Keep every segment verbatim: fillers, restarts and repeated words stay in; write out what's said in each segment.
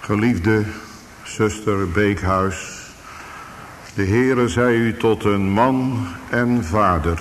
Geliefde zuster Beekhuis, de Heere zij u tot een man en vader.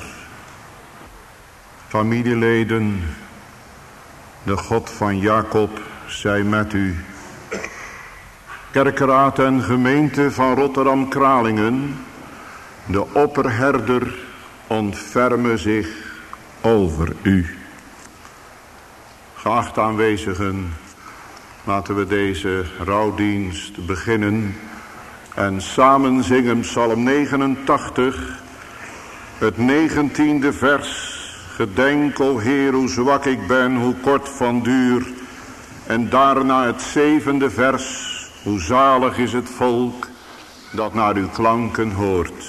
Familieleden, de God van Jacob zij met u. Kerkraad en gemeente van Rotterdam-Kralingen, de opperherder ontferme zich over u. Geachte aanwezigen, laten we deze rouwdienst beginnen en samen zingen Psalm negenentachtig, het negentiende vers. Gedenk, o Heer, hoe zwak ik ben, hoe kort van duur. En daarna het zevende vers, hoe zalig is het volk dat naar uw klanken hoort.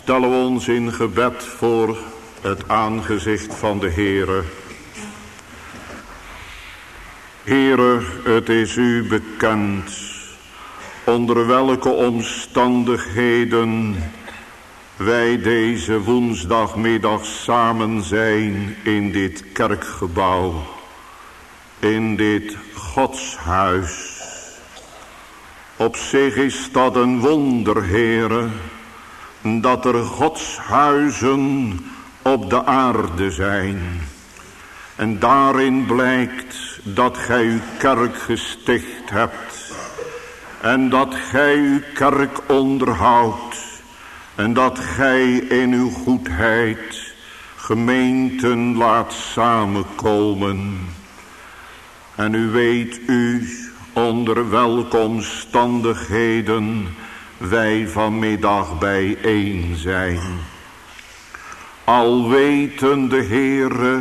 stellen we ons in gebed voor het aangezicht van de Heere. Heere, het is u bekend onder welke omstandigheden wij deze woensdagmiddag samen zijn in dit kerkgebouw, in dit godshuis. Op zich is dat een wonder, Heere, dat er godshuizen op de aarde zijn. En daarin blijkt dat gij uw kerk gesticht hebt. En dat gij uw kerk onderhoudt. En dat gij in uw goedheid gemeenten laat samenkomen. En u weet u onder welke omstandigheden wij vanmiddag bijeen zijn. Alwetende Heere,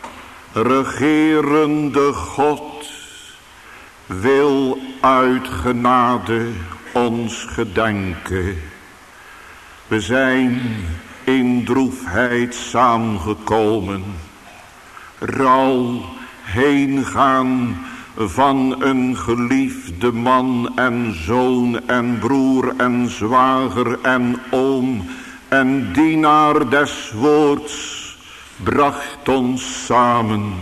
regerende God, wil uit genade ons gedenken. We zijn in droefheid samengekomen. Rouw, heengaan van een geliefde man en zoon en broer en zwager en oom en dienaar des woords bracht ons samen.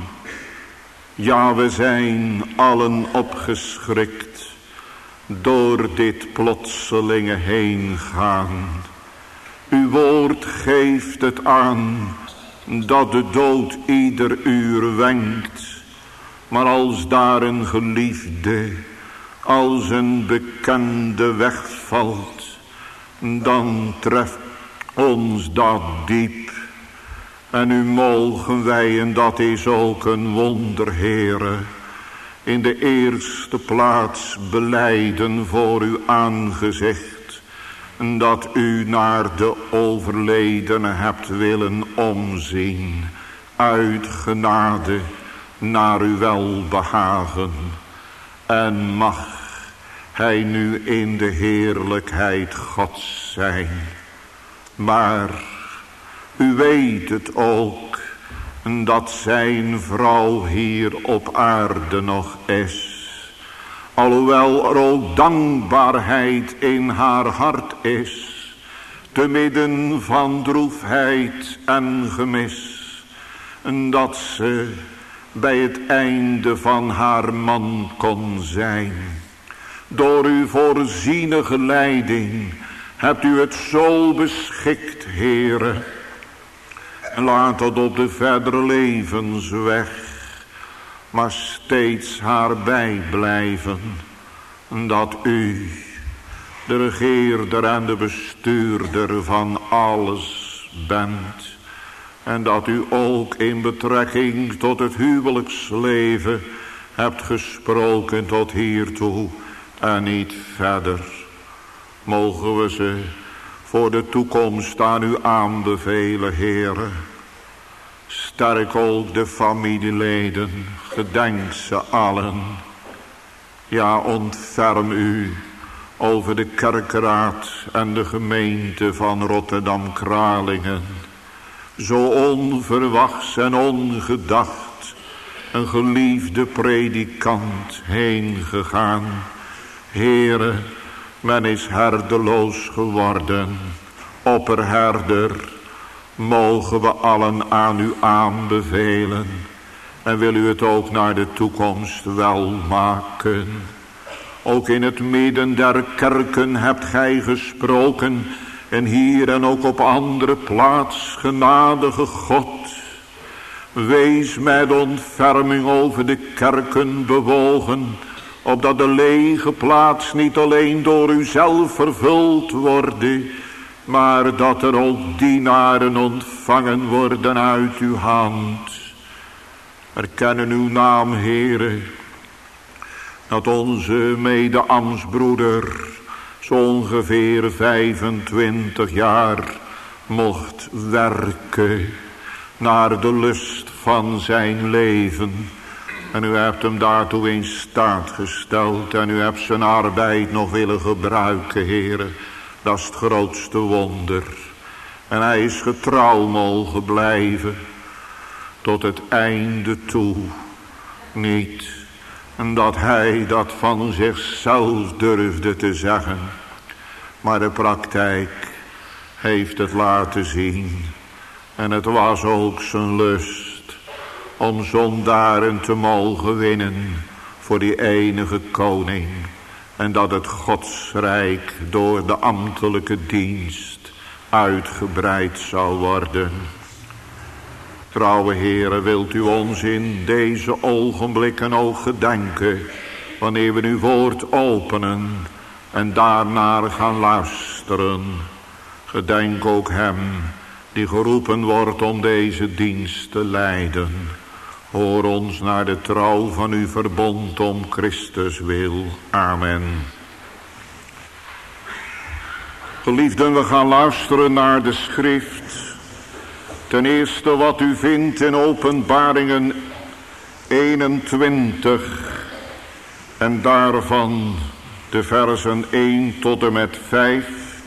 Ja, we zijn allen opgeschrikt door dit plotselinge heengaan. Uw woord geeft het aan dat de dood ieder uur wenkt. Maar als daar een geliefde, als een bekende wegvalt, dan treft ons dat diep. En nu mogen wij, en dat is ook een wonder, Heere, in de eerste plaats belijden voor uw aangezicht, dat u naar de overledene hebt willen omzien, uit genade naar uw welbehagen. En mag hij nu in de heerlijkheid Gods zijn. Maar u weet het ook, dat zijn vrouw hier op aarde nog is. Alhoewel er ook dankbaarheid in haar hart is, te midden van droefheid en gemis, dat ze bij het einde van haar man kon zijn. Door uw voorzienige leiding hebt u het zo beschikt, Heere. En laat het op de verdere levensweg maar steeds haar bijblijven, dat u, de regeerder en de bestuurder van alles bent. En dat u ook in betrekking tot het huwelijksleven hebt gesproken tot hiertoe en niet verder. Mogen we ze voor de toekomst aan u aanbevelen, Heere. Sterk ook de familieleden, gedenk ze allen. Ja, ontferm u over de kerkraad en de gemeente van Rotterdam-Kralingen. Zo onverwachts en ongedacht een geliefde predikant heen gegaan. Heere, men is herdeloos geworden, opperherder. Mogen we allen aan u aanbevelen. En wil u het ook naar de toekomst wel maken. Ook in het midden der kerken hebt gij gesproken. En hier en ook op andere plaats, genadige God. Wees met ontferming over de kerken bewogen, opdat de lege plaats niet alleen door u zelf vervuld wordt, maar dat er ook dienaren ontvangen worden uit uw hand. Erkennen uw naam, Heere, dat onze mede-ambtsbroeder zo ongeveer vijfentwintig jaar mocht werken naar de lust van zijn leven. En u hebt hem daartoe in staat gesteld en u hebt zijn arbeid nog willen gebruiken, Heere. Dat is het grootste wonder. En hij is getrouw mogen blijven tot het einde toe. Niet dat hij dat van zichzelf durfde te zeggen, maar de praktijk heeft het laten zien. En het was ook zijn lust om zondaren te mogen winnen voor die enige koning. En dat het Godsrijk door de ambtelijke dienst uitgebreid zou worden. Trouwe heren, wilt u ons in deze ogenblikken ook gedenken, wanneer we uw woord openen en daarnaar gaan luisteren. Gedenk ook hem die geroepen wordt om deze dienst te leiden. Hoor ons naar de trouw van uw verbond om Christus wil. Amen. Geliefden, we gaan luisteren naar de schrift. Ten eerste wat u vindt in Openbaringen eenentwintig. En daarvan de versen één tot en met vijf.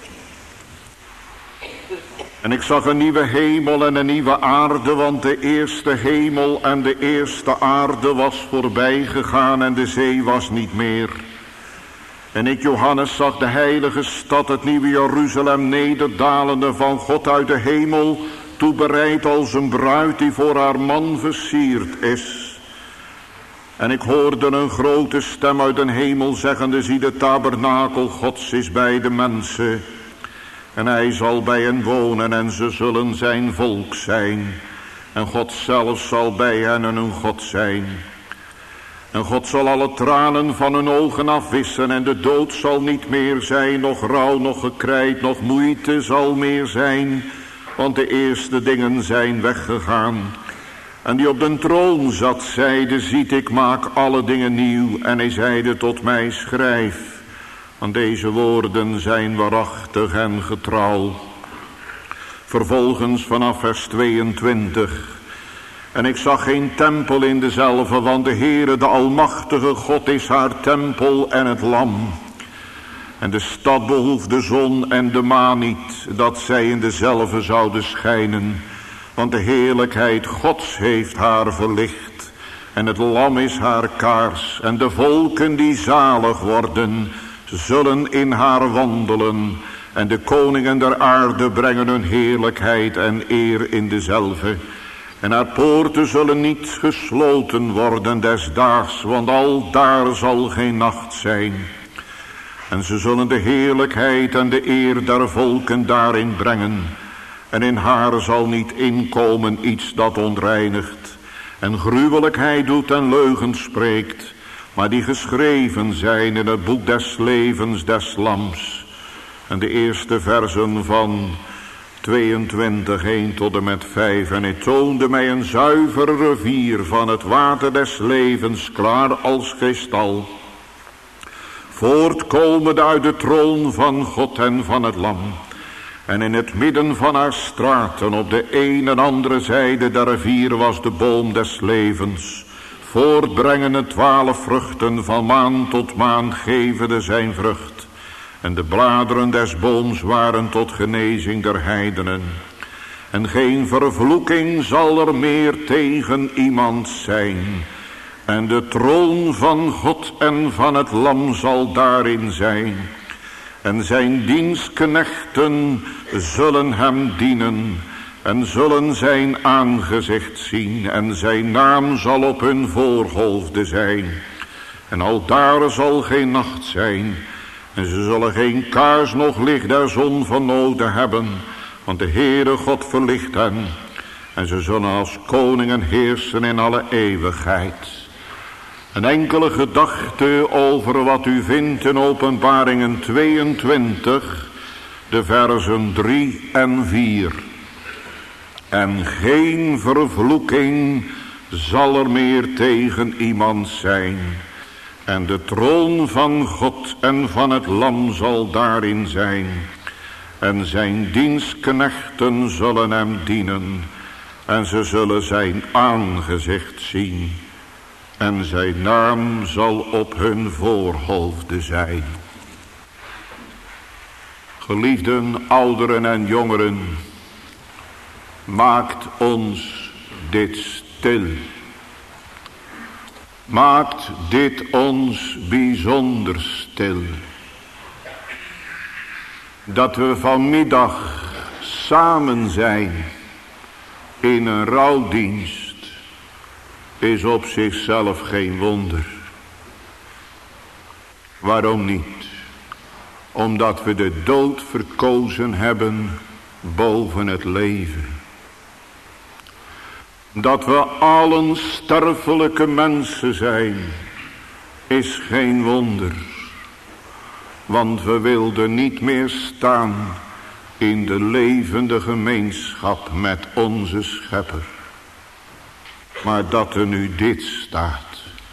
En ik zag een nieuwe hemel en een nieuwe aarde, want de eerste hemel en de eerste aarde was voorbij gegaan en de zee was niet meer. En ik, Johannes, zag de heilige stad, het nieuwe Jeruzalem, nederdalende van God uit de hemel, toebereid als een bruid die voor haar man versierd is. En ik hoorde een grote stem uit de hemel zeggende, zie, de tabernakel Gods is bij de mensen. En hij zal bij hen wonen en ze zullen zijn volk zijn. En God zelf zal bij hen een God zijn. En God zal alle tranen van hun ogen afwissen. En de dood zal niet meer zijn, nog rouw, nog gekrijt, nog moeite zal meer zijn. Want de eerste dingen zijn weggegaan. En die op den troon zat, zeide, ziet, ik maak alle dingen nieuw. En hij zeide tot mij, schrijf. Want deze woorden zijn waarachtig en getrouw. Vervolgens vanaf vers tweeëntwintig. En ik zag geen tempel in dezelve, want de Heere, de Almachtige God, is haar tempel en het lam. En de stad behoeft de zon en de maan niet, dat zij in dezelve zouden schijnen. Want de heerlijkheid Gods heeft haar verlicht. En het lam is haar kaars. En de volken die zalig worden, zullen in haar wandelen. En de koningen der aarde brengen hun heerlijkheid en eer in dezelve. En haar poorten zullen niet gesloten worden des daags, want al daar zal geen nacht zijn. En ze zullen de heerlijkheid en de eer der volken daarin brengen. En in haar zal niet inkomen iets dat ontreinigt. En gruwelijkheid doet en leugen spreekt. Maar die geschreven zijn in het boek des levens des lams. En de eerste versen van tweeëntwintig, één tot en met vijf. En hij toonde mij een zuivere rivier van het water des levens, klaar als kristal. Voortkomend uit de troon van God en van het lam. En in het midden van haar straten op de een en andere zijde der rivier was de boom des levens. Voortbrengende twaalf vruchten, van maan tot maan gevende zijn vrucht. En de bladeren des booms waren tot genezing der heidenen. En geen vervloeking zal er meer tegen iemand zijn. En de troon van God en van het lam zal daarin zijn. En zijn dienstknechten zullen hem dienen. En zullen zijn aangezicht zien. En zijn naam zal op hun voorhoofden zijn. En aldaar zal geen nacht zijn. En ze zullen geen kaars nog licht der zon van noden hebben. Want de Heere God verlicht hen. En ze zullen als koningen heersen in alle eeuwigheid. Een enkele gedachte over wat u vindt in Openbaringen tweeëntwintig. De versen drie en vier. En geen vervloeking zal er meer tegen iemand zijn. En de troon van God en van het lam zal daarin zijn. En zijn dienstknechten zullen hem dienen. En ze zullen zijn aangezicht zien. En zijn naam zal op hun voorhoofden zijn. Geliefden, ouderen en jongeren. maakt ons dit stil. Maakt dit ons bijzonder stil. Dat we vanmiddag samen zijn in een rouwdienst is op zichzelf geen wonder. Waarom niet? Omdat we de dood verkozen hebben boven het leven. Dat we allen sterfelijke mensen zijn, is geen wonder. Want we wilden niet meer staan in de levende gemeenschap met onze Schepper. Maar dat er nu dit staat.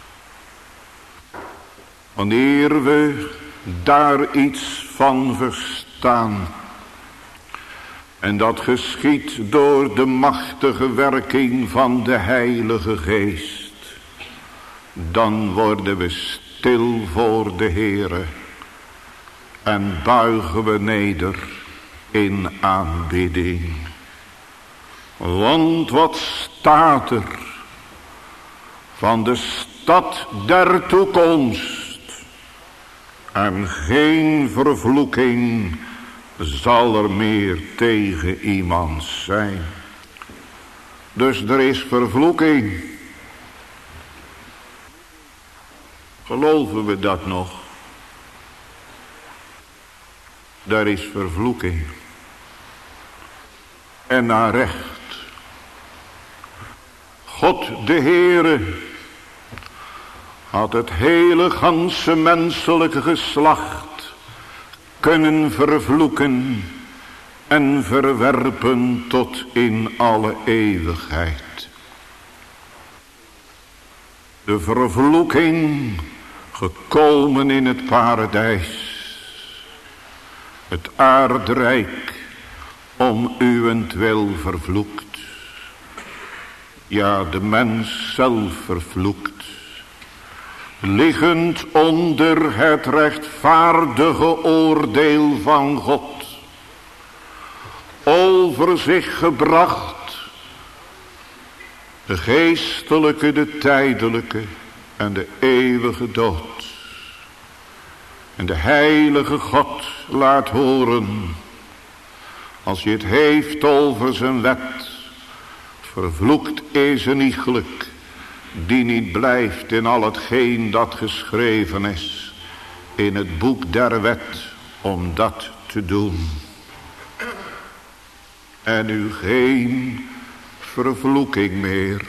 Wanneer we daar iets van verstaan. En dat geschiedt door de machtige werking van de Heilige Geest. Dan worden we stil voor de Heere. En buigen we neder in aanbidding. Want wat staat er van de stad der toekomst? En geen vervloeking zal er meer tegen iemand zijn. Dus er is vervloeking. Geloven we dat nog? Er is vervloeking. En naar recht. God de Heere had het hele ganse menselijke geslacht kunnen vervloeken en verwerpen tot in alle eeuwigheid. De vervloeking gekomen in het paradijs. Het aardrijk om uwentwil vervloekt. Ja, de mens zelf vervloekt. Liggend onder het rechtvaardige oordeel van God. Over zich gebracht. De geestelijke, de tijdelijke en de eeuwige dood. En de heilige God laat horen. Als je het heeft over zijn wet. Vervloekt is een iegelijk. Die niet blijft in al hetgeen dat geschreven is. In het boek der wet. Om dat te doen. En u geen vervloeking meer.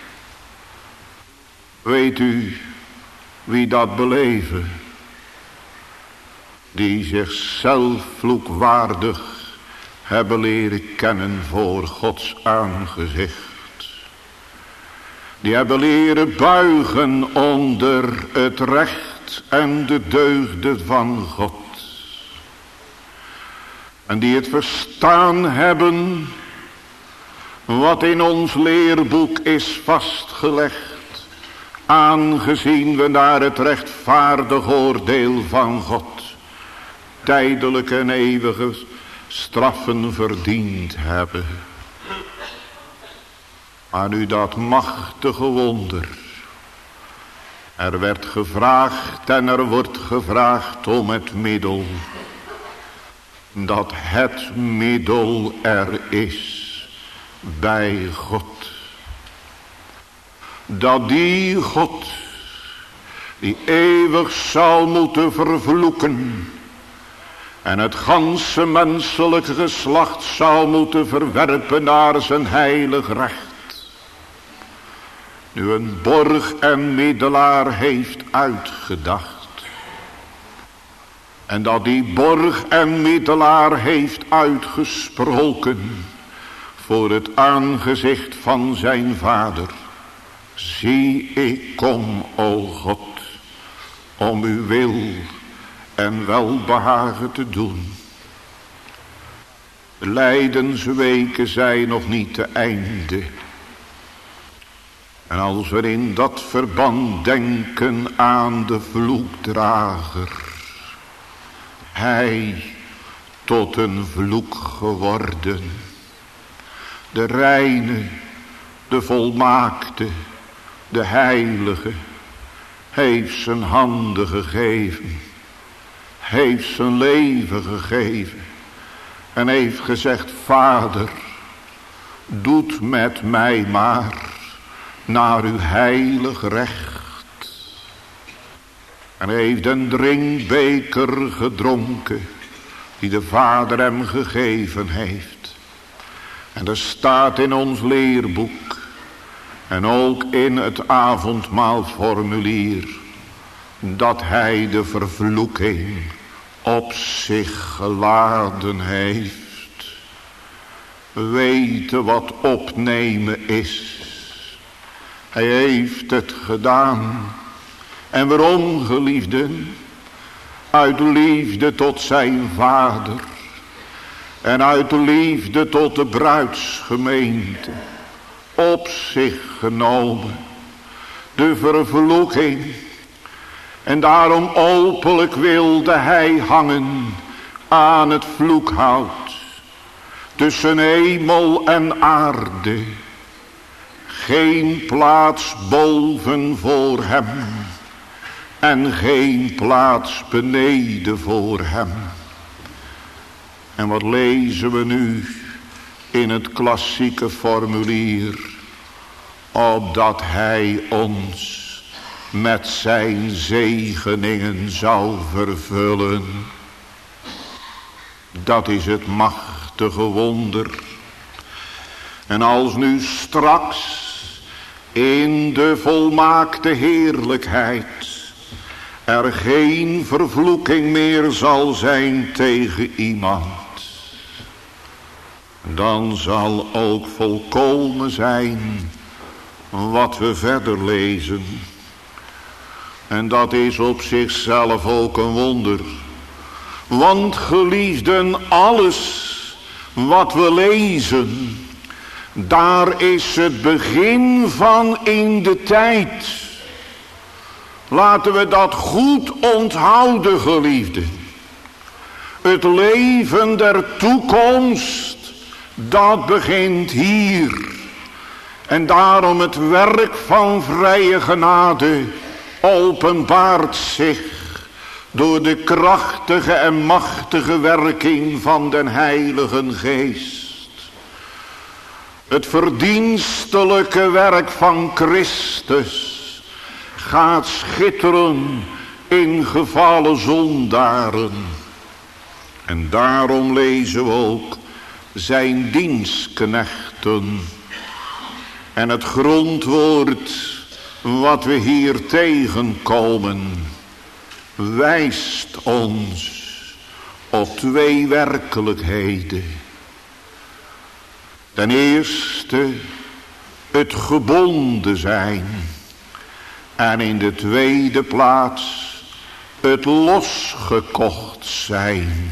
Weet u wie dat beleven? Die zichzelf vloekwaardig hebben leren kennen voor Gods aangezicht. Die hebben leren buigen onder het recht en de deugden van God. En die het verstaan hebben wat in ons leerboek is vastgelegd. Aangezien we naar het rechtvaardig oordeel van God tijdelijke en eeuwige straffen verdiend hebben. Maar nu dat machtige wonder. Er werd gevraagd en er wordt gevraagd om het middel. Dat het middel er is bij God. Dat die God die eeuwig zal moeten vervloeken. En het ganse menselijke geslacht zou moeten verwerpen naar zijn heilig recht. Nu een borg en middelaar heeft uitgedacht. En dat die borg en middelaar heeft uitgesproken. Voor het aangezicht van zijn vader. Zie, ik kom, o God, om uw wil en welbehagen te doen. De lijdensweken zijn nog niet te einde. En als we in dat verband denken aan de vloekdrager. Hij tot een vloek geworden. de reine, de volmaakte, de heilige, heeft zijn handen gegeven, heeft zijn leven gegeven en heeft gezegd: Vader, doet met mij maar naar uw heilig recht. En hij heeft een drinkbeker gedronken die de Vader hem gegeven heeft. En er staat in ons leerboek en ook in het avondmaalformulier dat hij de vervloeking op zich geladen heeft. We weten wat opnemen is. Hij heeft het gedaan. En waarom, geliefden? Uit liefde tot zijn Vader. En uit liefde tot de bruidsgemeente. Op zich genomen. De vervloeking. En daarom openlijk wilde hij hangen aan het vloekhout. Tussen hemel en aarde. Geen plaats boven voor hem. En geen plaats beneden voor hem. En wat lezen we nu in het klassieke formulier? Opdat hij ons met zijn zegeningen zou vervullen. Dat is het machtige wonder. En als nu straks in de volmaakte heerlijkheid er geen vervloeking meer zal zijn tegen iemand, dan zal ook volkomen zijn wat we verder lezen. En dat is op zichzelf ook een wonder. Want geliefden, alles wat we lezen, daar is het begin van in de tijd. Laten we dat goed onthouden, geliefden. Het leven der toekomst, dat begint hier. En daarom het werk van vrije genade openbaart zich door de krachtige en machtige werking van den Heiligen Geest. Het verdienstelijke werk van Christus gaat schitteren in gevallen zondaren. En daarom lezen we ook zijn dienstknechten. En het grondwoord wat we hier tegenkomen wijst ons op twee werkelijkheden. Ten eerste het gebonden zijn. En in de tweede plaats het losgekocht zijn.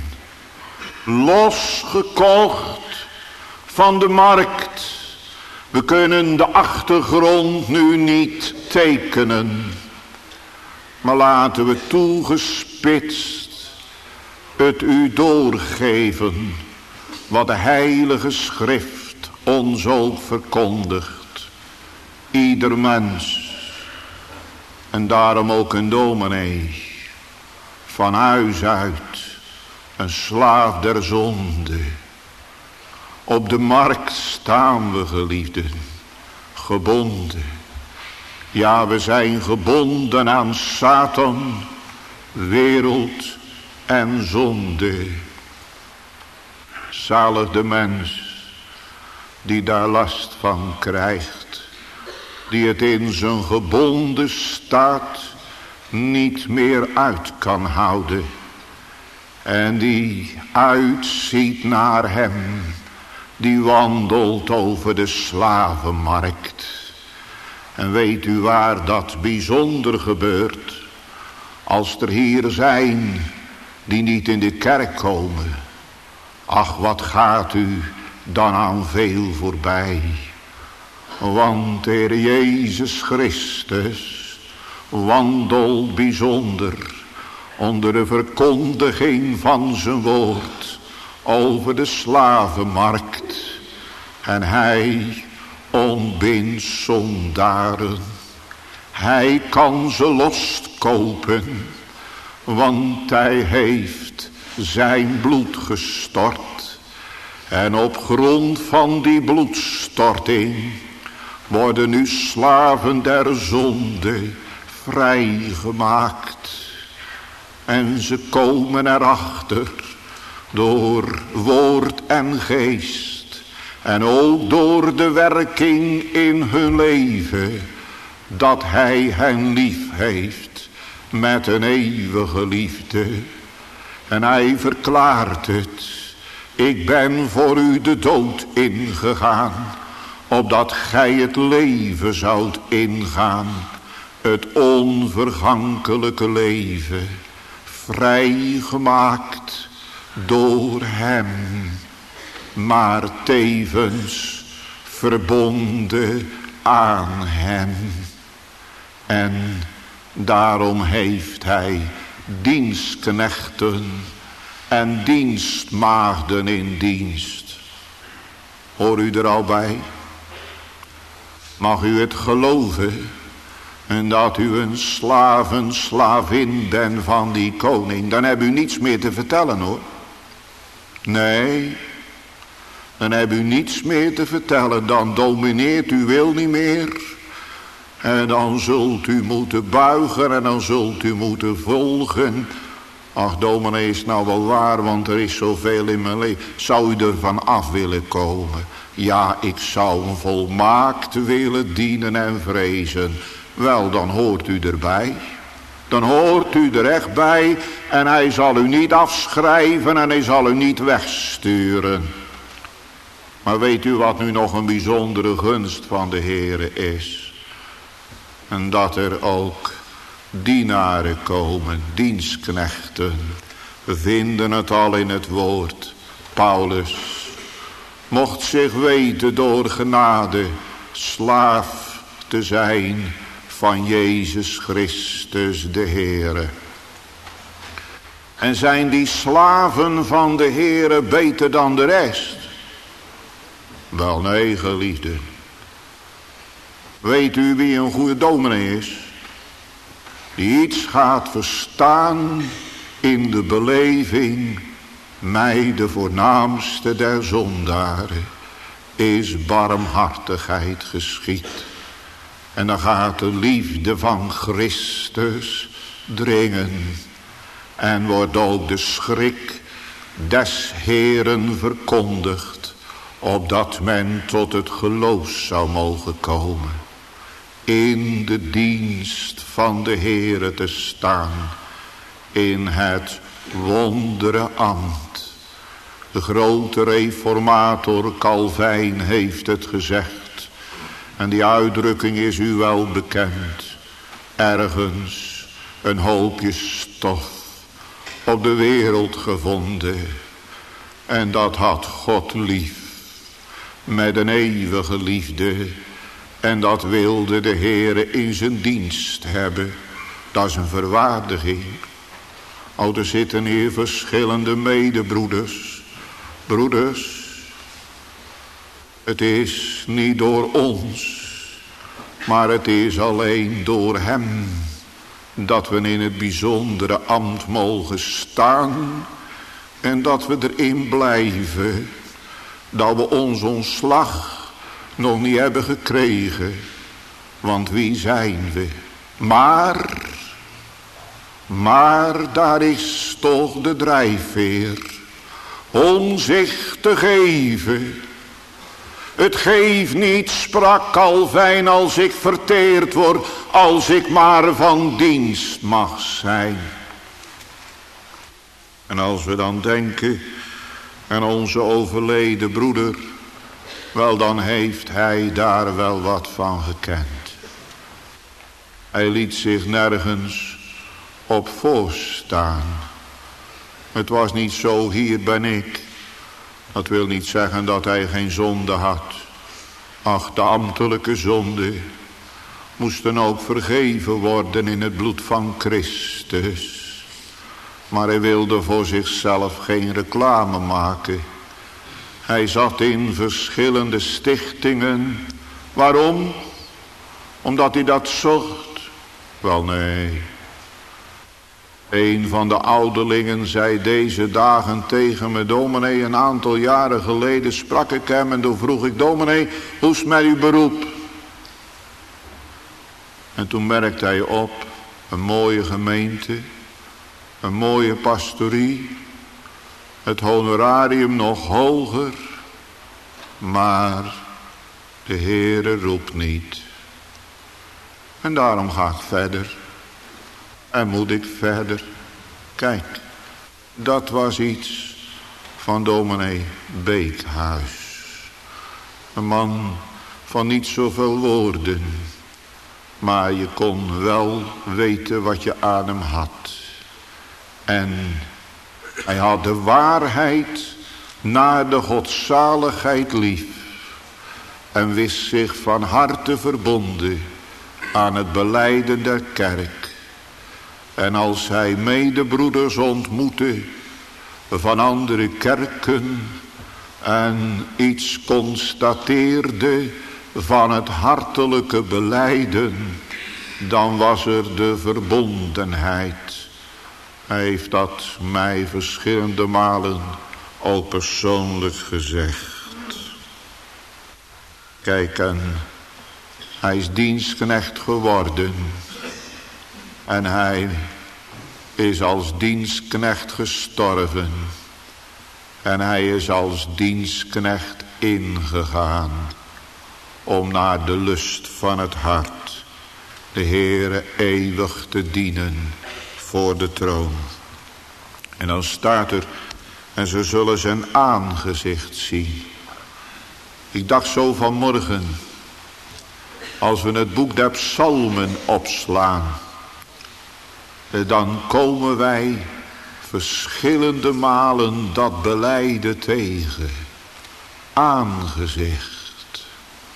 Losgekocht van de markt. We kunnen de achtergrond nu niet tekenen. Maar laten we toegespitst het u doorgeven wat de Heilige Schrift ons ook verkondigt. Ieder mens. En daarom ook een dominee. Van huis uit. Een slaaf der zonde. Op de markt staan we, geliefden. Gebonden. Ja, we zijn gebonden aan Satan, wereld en zonde. Zalig de mens die daar last van krijgt. Die het in zijn gebonden staat niet meer uit kan houden. En die uitziet naar hem die wandelt over de slavenmarkt. En weet u waar dat bijzonder gebeurt? Als er hier zijn die niet in de kerk komen. Ach, wat gaat u dan aan veel voorbij. Want de Heer Jezus Christus wandelt bijzonder onder de verkondiging van zijn woord over de slavenmarkt. En hij ontbindt zondaren. Hij kan ze loskopen, want hij heeft zijn bloed gestort. En op grond van die bloedstorting worden nu slaven der zonde vrijgemaakt. En ze komen erachter door woord en geest. En ook door de werking in hun leven. Dat hij hen lief heeft met een eeuwige liefde. En hij verklaart het. Ik ben voor u de dood ingegaan. Opdat gij het leven zoudt ingaan. Het onvergankelijke leven. Vrijgemaakt door hem. Maar tevens verbonden aan hem. En daarom heeft hij dienstknechten en dienstmaagden in dienst. Hoor u er al bij? Mag u het geloven? En dat u een slaven, slavin bent van die koning. Dan heb u niets meer te vertellen hoor. Nee. Dan heb u niets meer te vertellen. Dan domineert uw wil niet meer. En dan zult u moeten buigen en dan zult u moeten volgen. Ach, dominee, is nou wel waar, want er is zoveel in mijn leven. Zou u er van af willen komen? Ja, ik zou een volmaakt willen dienen en vrezen. Wel, dan hoort u erbij. Dan hoort u er echt bij. En hij zal u niet afschrijven en hij zal u niet wegsturen. Maar weet u wat nu nog een bijzondere gunst van de Heere is? En dat er ook dienaren komen, dienstknechten. We vinden het al in het woord. Paulus mocht zich weten door genade slaaf te zijn van Jezus Christus de Heere. En zijn die slaven van de Heere beter dan de rest? Wel nee, geliefde. Weet u wie een goede dominee is? Die iets gaat verstaan in de beleving. Mij de voornaamste der zondaren is barmhartigheid geschied. En dan gaat de liefde van Christus dringen. En wordt ook de schrik des Heeren verkondigd. Opdat men tot het geloof zou mogen komen. In de dienst van de Heere te staan. In het wondere ambt. De grote reformator Calvijn heeft het gezegd. En die uitdrukking is u wel bekend. Ergens een hoopje stof op de wereld gevonden. En dat had God lief. Met een eeuwige liefde. En dat wilde de Heere in zijn dienst hebben. Dat is een verwaardiging. Oh, er zitten hier verschillende medebroeders. Broeders. Het is niet door ons. Maar het is alleen door hem. Dat we in het bijzondere ambt mogen staan. En dat we erin blijven. Dat we ons ontslag nog niet hebben gekregen. Want wie zijn we? Maar, maar daar is toch de drijfveer. Om zich te geven. Het geeft niet, sprak Calvijn, als ik verteerd word. Als ik maar van dienst mag zijn. En als we dan denken aan onze overleden broeder. Wel, dan heeft hij daar wel wat van gekend. Hij liet zich nergens op voorstaan. Het was niet zo, hier ben ik. Dat wil niet zeggen dat hij geen zonde had. Ach, de ambtelijke zonde moesten ook vergeven worden in het bloed van Christus. Maar hij wilde voor zichzelf geen reclame maken. Hij zat in verschillende stichtingen. Waarom? Omdat hij dat zocht? Wel nee. Een van de ouderlingen zei deze dagen tegen me: dominee, een aantal jaren geleden sprak ik hem en toen vroeg ik: dominee, hoe is met uw beroep? En toen merkte hij op, een mooie gemeente, een mooie pastorie, het honorarium nog hoger, maar de Heere roept niet. En daarom ga ik verder. En moet ik verder. Kijk, dat was iets van dominee Beekhuis. Een man van niet zoveel woorden. Maar je kon wel weten wat je aan hem had. En hij had de waarheid naar de godzaligheid lief. En wist zich van harte verbonden aan het belijden der kerk. En als hij medebroeders ontmoette van andere kerken en iets constateerde van het hartelijke belijden, dan was er de verbondenheid. Hij heeft dat mij verschillende malen al persoonlijk gezegd. Kijk, en hij is dienstknecht geworden. En hij is als dienstknecht gestorven. En hij is als dienstknecht ingegaan. Om naar de lust van het hart de Heere eeuwig te dienen voor de troon. En dan staat er: en ze zullen zijn aangezicht zien. Ik dacht zo vanmorgen, als we het boek der psalmen opslaan, dan komen wij verschillende malen dat belijden tegen. Aangezicht.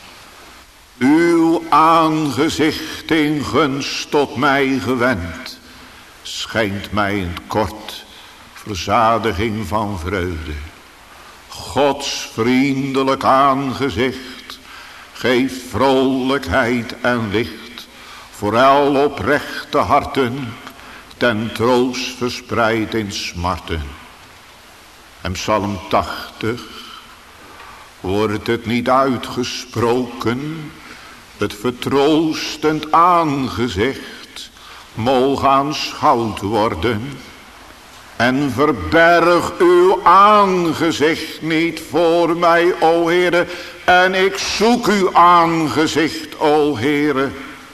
Uw aangezicht in gunst tot mij gewend, schenkt mij in het kort verzadiging van vreugde. Gods vriendelijk aangezicht geeft vrolijkheid en licht voor al oprechte harten, ten troost verspreid in smarten. En Psalm tachtig, wordt het niet uitgesproken, het vertroostend aangezicht mogen aanschouwd worden. En verberg uw aangezicht niet voor mij, o Heere, en ik zoek uw aangezicht, o Heere.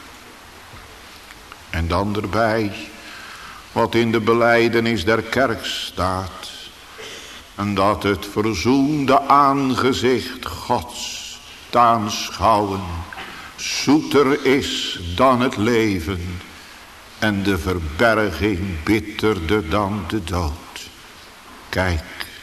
En dan erbij wat in de belijdenis der kerk staat. En dat het verzoende aangezicht Gods te aanschouwen zoeter is dan het leven. En de verberging bitterder dan de dood. Kijk,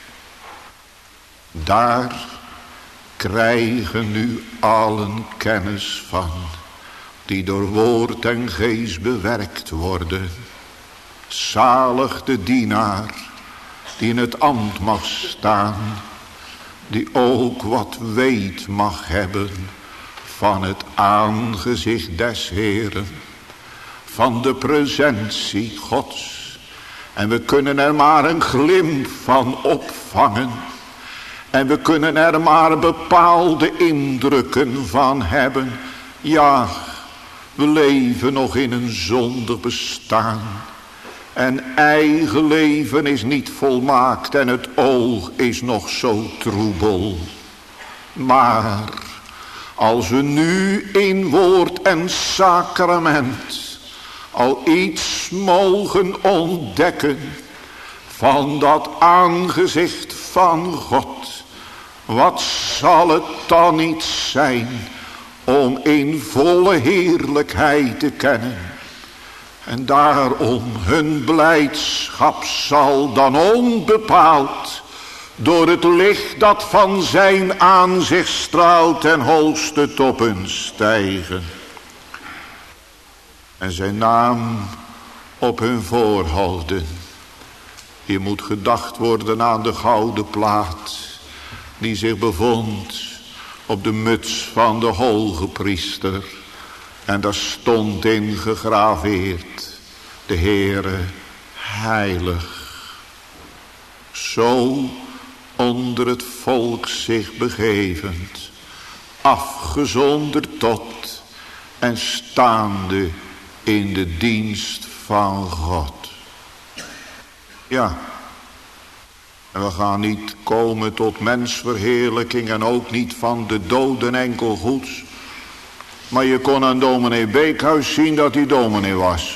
daar krijgen nu allen kennis van, die door woord en geest bewerkt worden. Zalig de dienaar, die in het ambt mag staan, die ook wat weet mag hebben van het aangezicht des Heeren, van de presentie Gods. En we kunnen er maar een glimp van opvangen. En we kunnen er maar bepaalde indrukken van hebben. Ja, we leven nog in een zondig bestaan. En eigen leven is niet volmaakt en het oog is nog zo troebel. Maar als we nu in woord en sacrament al iets mogen ontdekken van dat aangezicht van God, wat zal het dan niet zijn om in volle heerlijkheid te kennen. En daarom hun blijdschap zal dan onbepaald door het licht dat van zijn aanzicht straalt ten hoogste toppen stijgen. En zijn naam op hun voorhoofden. Hier moet gedacht worden aan de gouden plaat die zich bevond op de muts van de hoge priester. En daar stond in gegraveerd: de Heere heilig. Zo onder het volk zich begevend, afgezonderd tot en staande in de dienst van God. Ja, en we gaan niet komen tot mensverheerlijking en ook niet van de doden enkel goeds. Maar je kon aan dominee Beekhuis zien dat hij dominee was.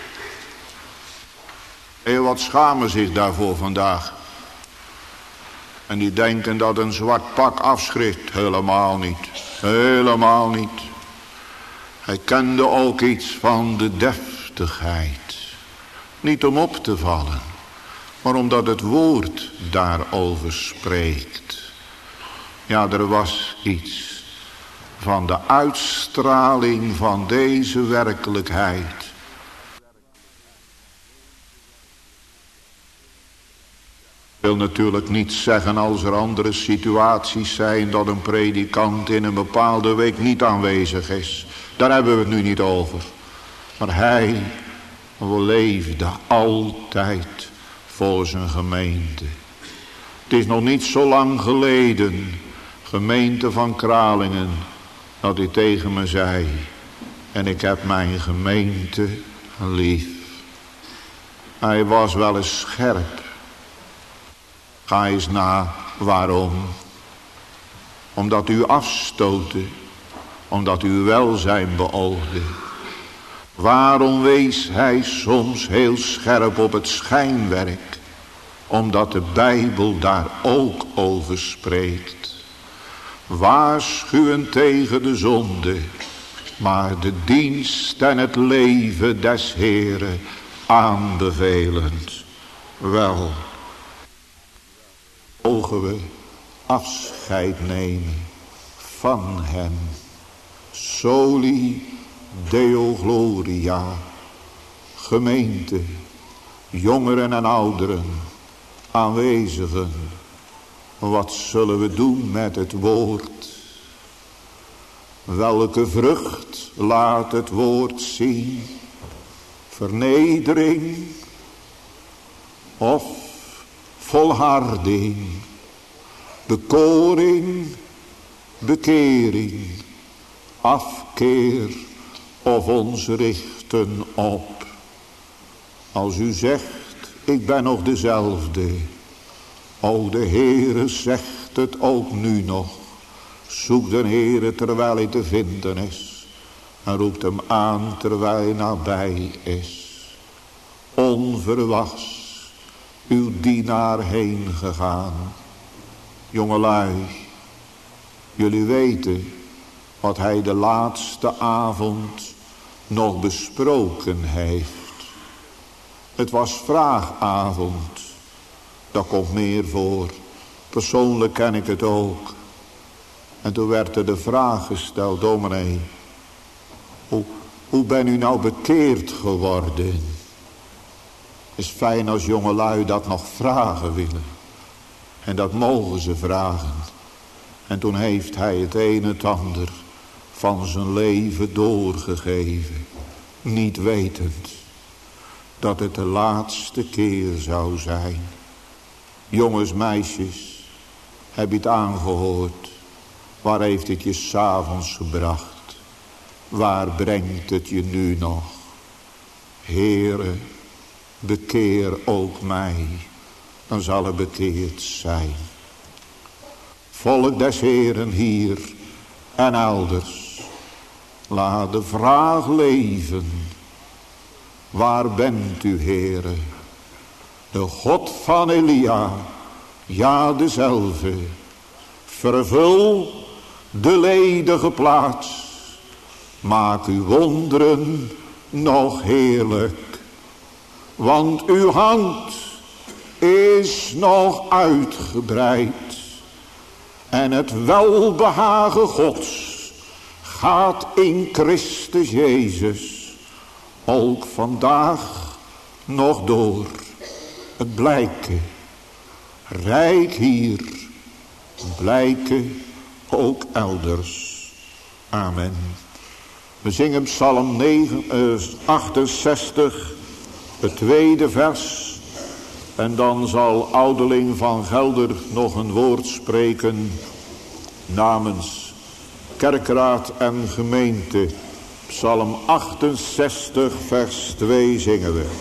Heel wat schamen zich daarvoor vandaag. En die denken dat een zwart pak afschrikt. Helemaal niet. Helemaal niet. Hij kende ook iets van de deftigheid. Niet om op te vallen, maar omdat het woord daarover spreekt. Ja, er was iets van de uitstraling van deze werkelijkheid. Ik wil natuurlijk niet zeggen als er andere situaties zijn dat een predikant in een bepaalde week niet aanwezig is. Daar hebben we het nu niet over. Maar hij leefde altijd voor zijn gemeente. Het is nog niet zo lang geleden, gemeente van Kralingen, dat hij tegen me zei: en ik heb mijn gemeente lief. Hij was wel eens scherp. Ga eens na waarom. Omdat u afstootte, omdat u welzijn beoogde. Waarom wees hij soms heel scherp op het schijnwerk? Omdat de Bijbel daar ook over spreekt. Waarschuwen tegen de zonde, maar de dienst en het leven des Heeren aanbevelend. Wel, mogen we afscheid nemen van hem. Soli Deo Gloria. Gemeente, jongeren en ouderen, aanwezigen. Wat zullen we doen met het woord? Welke vrucht laat het woord zien? Vernedering of volharding? Bekoring, bekering, afkeer of ons richten op? Als u zegt, ik ben nog dezelfde. O, de Heere zegt het ook nu nog. Zoek de Heere terwijl hij te vinden is. En roept hem aan terwijl hij nabij is. Onverwachts uw dienaar heen gegaan. Jongelui, jullie weten wat hij de laatste avond nog besproken heeft. Het was vraagavond. Dat komt meer voor. Persoonlijk ken ik het ook. En toen werd er de vraag gesteld: dominee, hoe, hoe ben u nou bekeerd geworden? Het is fijn als jongelui dat nog vragen willen. En dat mogen ze vragen. En toen heeft hij het een en het ander van zijn leven doorgegeven. Niet wetend dat het de laatste keer zou zijn. Jongens, meisjes, heb je het aangehoord? Waar heeft het je 's avonds gebracht? Waar brengt het je nu nog? Heere, bekeer ook mij, dan zal er bekeerd zijn. Volk des Heeren hier en elders, laat de vraag leven: waar bent u, Heere? De God van Elia, ja dezelfde, vervul de ledige plaats. Maak uw wonderen nog heerlijk. Want uw hand is nog uitgebreid. En het welbehagen Gods gaat in Christus Jezus ook vandaag nog door. Het blijken, rijk hier blijken ook elders. Amen. We zingen Psalm negen, uh, achtenzestig, het tweede vers. En dan zal ouderling van Gelder nog een woord spreken namens kerkraad en gemeente. Psalm achtenzestig, vers twee zingen we.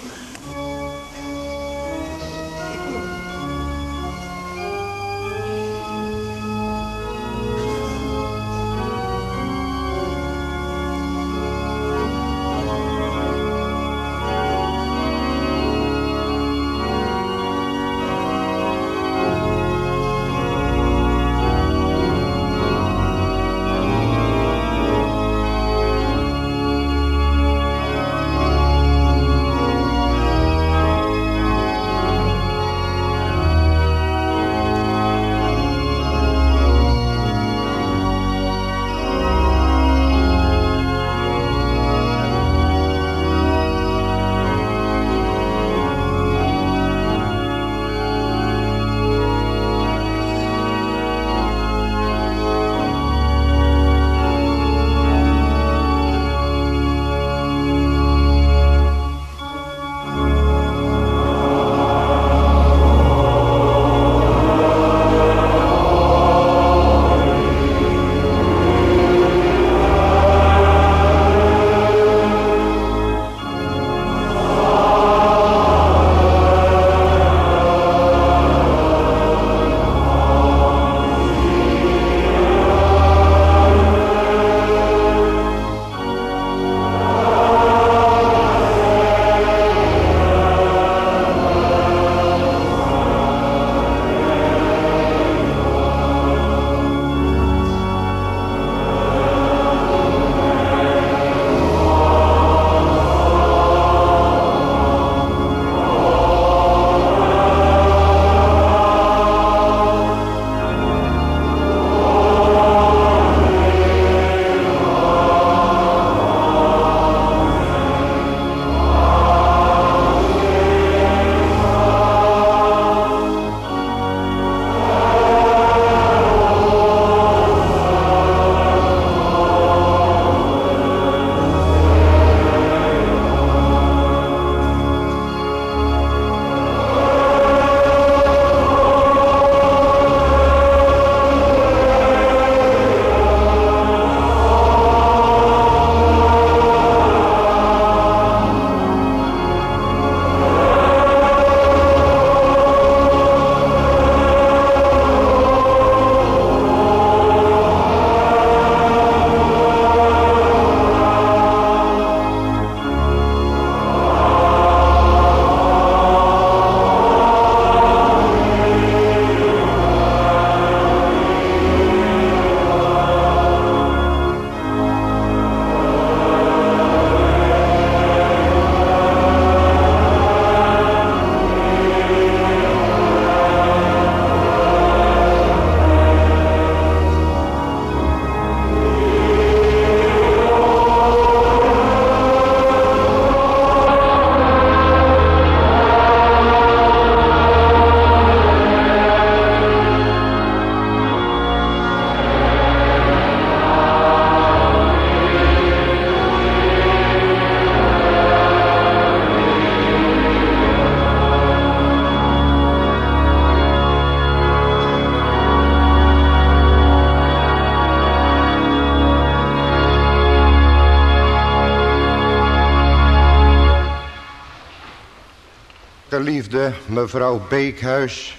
Geliefde mevrouw Beekhuis,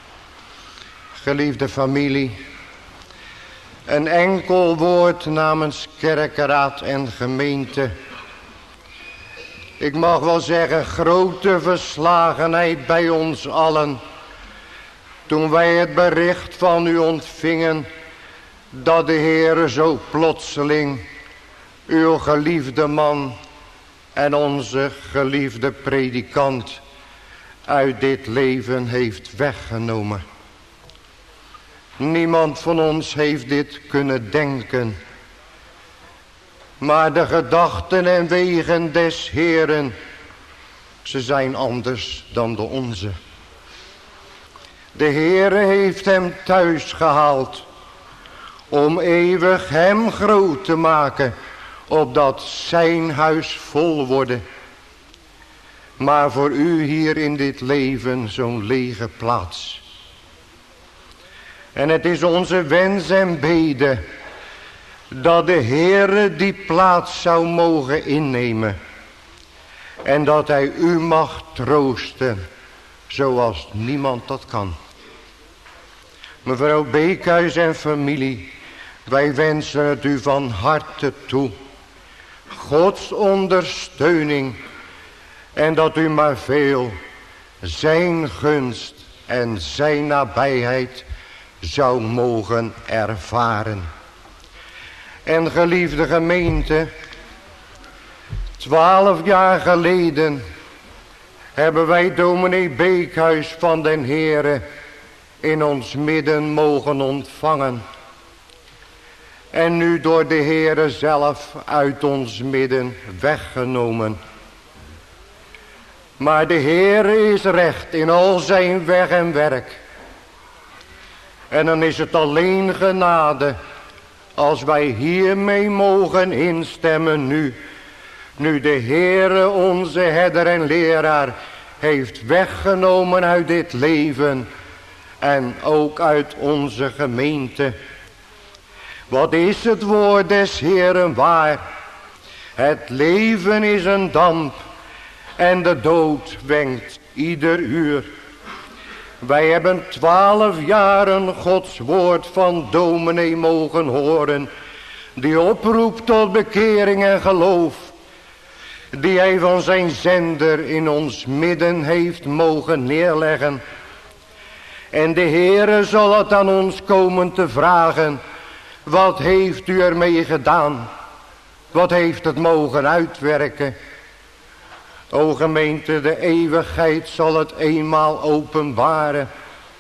geliefde familie, een enkel woord namens kerkraad en gemeente. Ik mag wel zeggen, grote verslagenheid bij ons allen, toen wij het bericht van u ontvingen, dat de Heere zo plotseling uw geliefde man en onze geliefde predikant uit dit leven heeft weggenomen. Niemand van ons heeft dit kunnen denken. Maar de gedachten en wegen des Heeren, ze zijn anders dan de onze. De Heere heeft hem thuis gehaald om eeuwig hem groot te maken, opdat zijn huis vol worden. Maar voor u hier in dit leven zo'n lege plaats. En het is onze wens en bede dat de Heere die plaats zou mogen innemen. En dat hij u mag troosten zoals niemand dat kan. Mevrouw Beekhuis en familie, wij wensen het u van harte toe. Gods ondersteuning en dat u maar veel zijn gunst en zijn nabijheid zou mogen ervaren. En geliefde gemeente, twaalf jaar geleden hebben wij dominee Beekhuis van den Heere in ons midden mogen ontvangen. En nu door de Heere zelf uit ons midden weggenomen. Maar de Heere is recht in al zijn weg en werk. En dan is het alleen genade als wij hiermee mogen instemmen nu. Nu de Heere onze herder en leraar heeft weggenomen uit dit leven en ook uit onze gemeente. Wat is het woord des Heeren waar? Het leven is een damp en de dood wenkt ieder uur. Wij hebben twaalf jaren Gods woord van dominee mogen horen, die oproept tot bekering en geloof, die hij van zijn zender in ons midden heeft mogen neerleggen. En de Heere zal het aan ons komen te vragen, wat heeft u ermee gedaan? Wat heeft het mogen uitwerken? O gemeente, de eeuwigheid zal het eenmaal openbaren.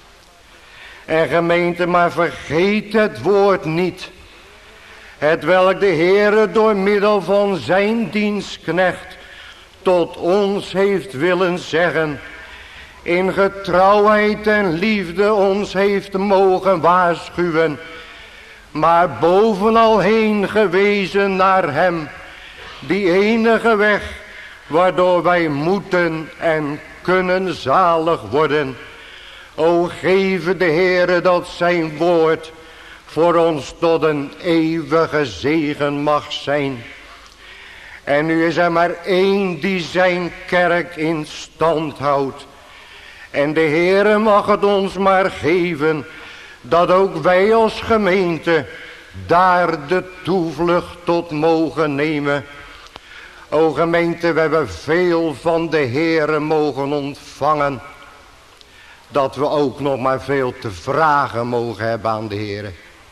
En gemeente, maar vergeet het woord niet, het welk de Heere door middel van zijn dienstknecht tot ons heeft willen zeggen, in getrouwheid en liefde ons heeft mogen waarschuwen, maar bovenal heen gewezen naar hem, die enige weg waardoor wij moeten en kunnen zalig worden. O geef de Heere dat zijn woord voor ons tot een eeuwige zegen mag zijn. En nu is er maar één die zijn kerk in stand houdt. En de Heere mag het ons maar geven dat ook wij als gemeente daar de toevlucht tot mogen nemen. O gemeente, we hebben veel van de Heere mogen ontvangen, dat we ook nog maar veel te vragen mogen hebben aan de Heere.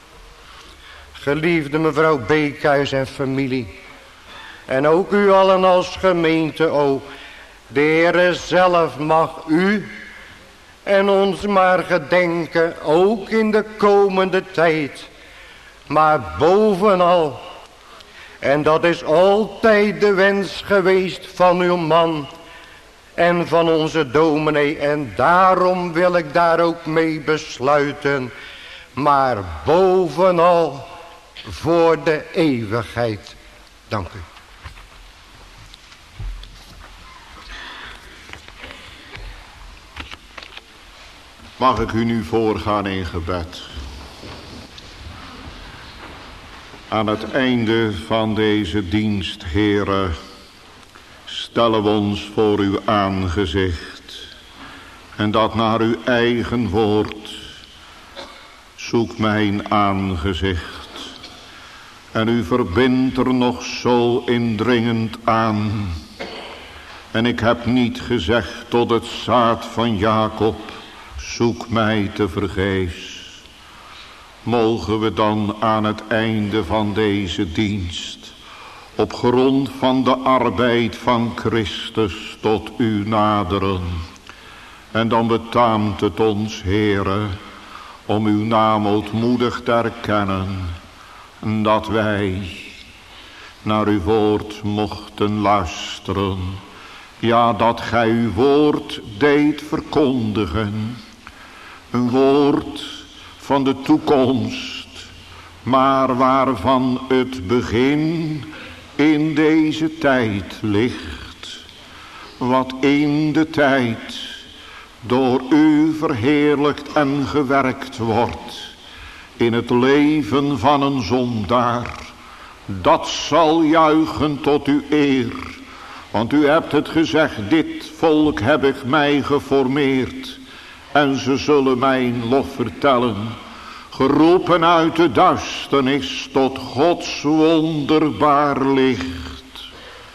Geliefde mevrouw Beekhuis en familie, en ook u allen als gemeente, o, de Heere zelf mag u en ons maar gedenken, ook in de komende tijd, maar bovenal, en dat is altijd de wens geweest van uw man en van onze dominee, en daarom wil ik daar ook mee besluiten, maar bovenal voor de eeuwigheid. Dank u. Mag ik u nu voorgaan in gebed? Aan het einde van deze dienst, Heere, stellen we ons voor uw aangezicht. En dat naar uw eigen woord. Zoek mijn aangezicht. En u verbindt er nog zo indringend aan. En ik heb niet gezegd tot het zaad van Jacob, zoek mij te vergeefs. Mogen we dan aan het einde van deze dienst, op grond van de arbeid van Christus, tot u naderen. En dan betaamt het ons, Heere, om uw naam ootmoedig te erkennen, dat wij naar uw woord mochten luisteren. Ja, dat gij uw woord deed verkondigen. Een woord van de toekomst, maar waarvan het begin in deze tijd ligt. Wat in de tijd door u verheerlijkt en gewerkt wordt in het leven van een zondaar, dat zal juichen tot uw eer. Want u hebt het gezegd, dit volk heb ik mij geformeerd en ze zullen mijn lof vertellen. Geroepen uit de duisternis tot Gods wonderbaar licht.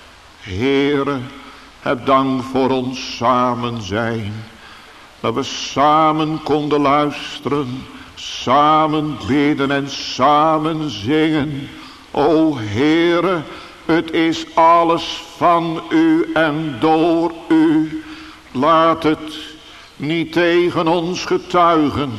Heere, heb dank voor ons samen zijn. Dat we samen konden luisteren, samen bidden en samen zingen. O Heere, het is alles van u en door u. Laat het niet tegen ons getuigen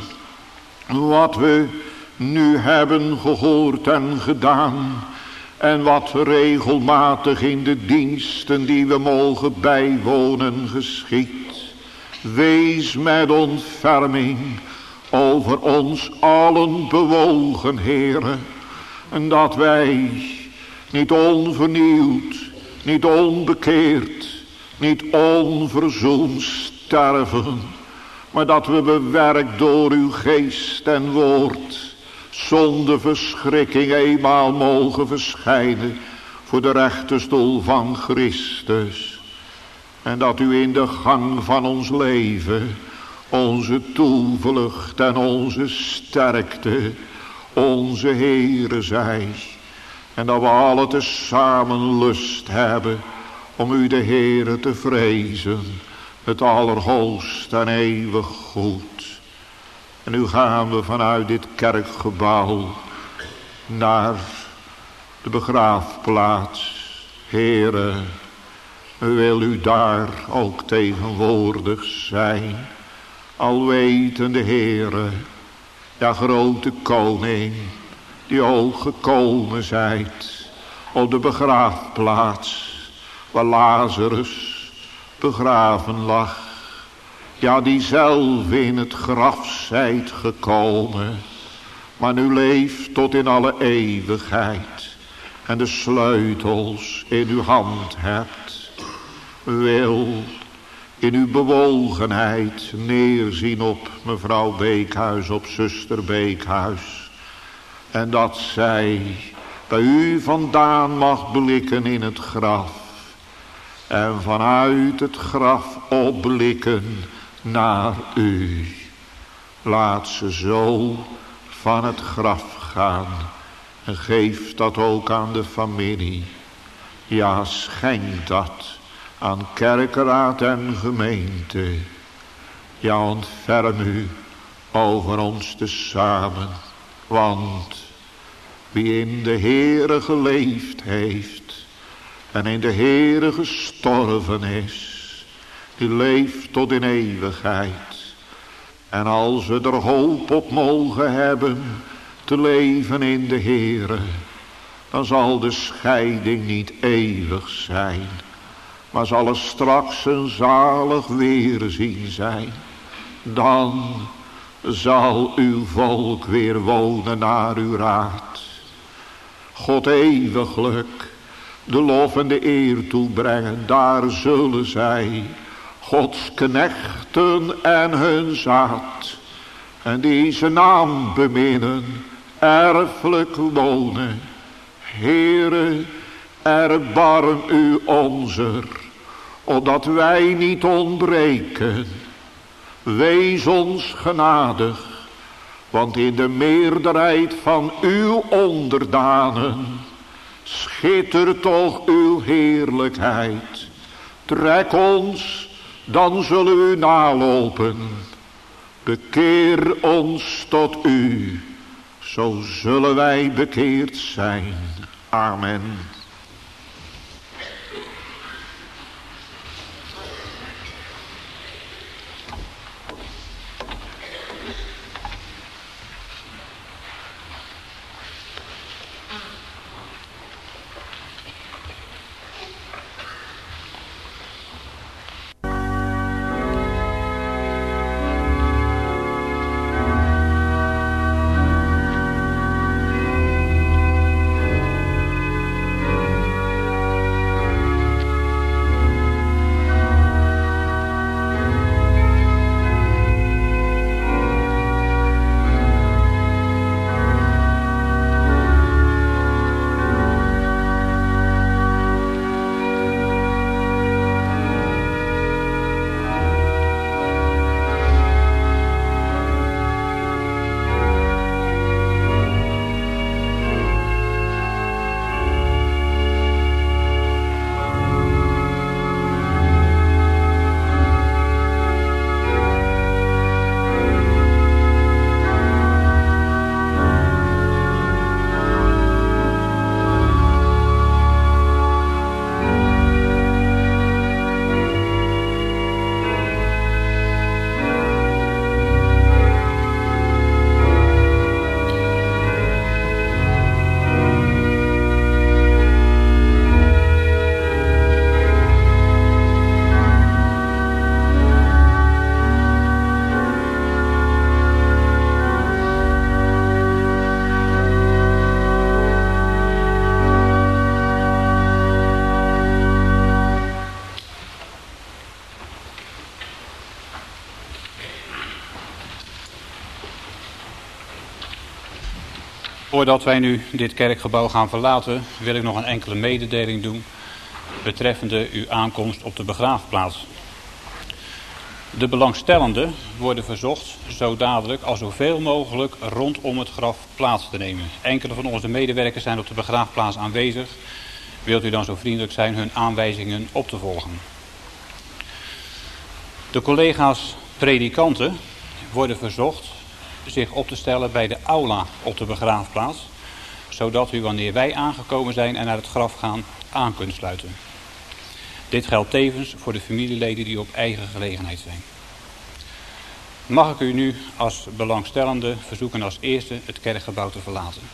wat we nu hebben gehoord en gedaan. En wat regelmatig in de diensten die we mogen bijwonen geschiet. Wees met ontferming over ons allen bewogen, Heere. En dat wij niet onvernieuwd, niet onbekeerd, niet onverzoend sterven. Maar dat we bewerkt door uw geest en woord zonder verschrikking eenmaal mogen verschijnen voor de rechterstoel van Christus. En dat u in de gang van ons leven onze toevlucht en onze sterkte, onze Heere zij. En dat we alle tezamen lust hebben om u de Heere te vrezen, het allerhoogst en eeuwig goed. En nu gaan we vanuit dit kerkgebouw naar de begraafplaats. Heere, wil u daar ook tegenwoordig zijn, alwetende Heere, ja grote koning, die ook gekomen zijt op de begraafplaats waar Lazarus begraven lag. Ja, die zelf in het graf zijt gekomen, maar nu leeft tot in alle eeuwigheid en de sleutels in uw hand hebt. Wil in uw bewogenheid neerzien op mevrouw Beekhuis, op zuster Beekhuis. En dat zij bij u vandaan mag blikken in het graf. En vanuit het graf opblikken naar u. Laat ze zo van het graf gaan. En geef dat ook aan de familie. Ja, schenk dat aan kerkenraad en gemeente. Ja, ontferm u over ons tezamen. Want wie in de Heere geleefd heeft en in de Heere gestorven is, die leeft tot in eeuwigheid. En als we er hoop op mogen hebben te leven in de Heere, dan zal de scheiding niet eeuwig zijn, maar zal er straks een zalig weerzien zijn. Dan zal uw volk weer wonen naar uw raad. God eeuwiglijk de lof en de eer toebrengen, daar zullen zij Gods knechten en hun zaad en die zijn naam beminnen, erfelijk wonen. Heere, erbarm u onzer, opdat wij niet ontbreken. Wees ons genadig, want in de meerderheid van uw onderdanen schittert toch uw heerlijkheid. Trek ons, dan zullen we u nalopen. Bekeer ons tot u, zo zullen wij bekeerd zijn. Amen. Voordat wij nu dit kerkgebouw gaan verlaten, wil ik nog een enkele mededeling doen betreffende uw aankomst op de begraafplaats. De belangstellenden worden verzocht zo dadelijk al zoveel mogelijk rondom het graf plaats te nemen. Enkele van onze medewerkers zijn op de begraafplaats aanwezig. Wilt u dan zo vriendelijk zijn hun aanwijzingen op te volgen? De collega's predikanten worden verzocht zich op te stellen bij de aula op de begraafplaats, zodat u wanneer wij aangekomen zijn en naar het graf gaan aan kunt sluiten. Dit geldt tevens voor de familieleden die op eigen gelegenheid zijn. Mag ik u nu als belangstellende verzoeken als eerste het kerkgebouw te verlaten.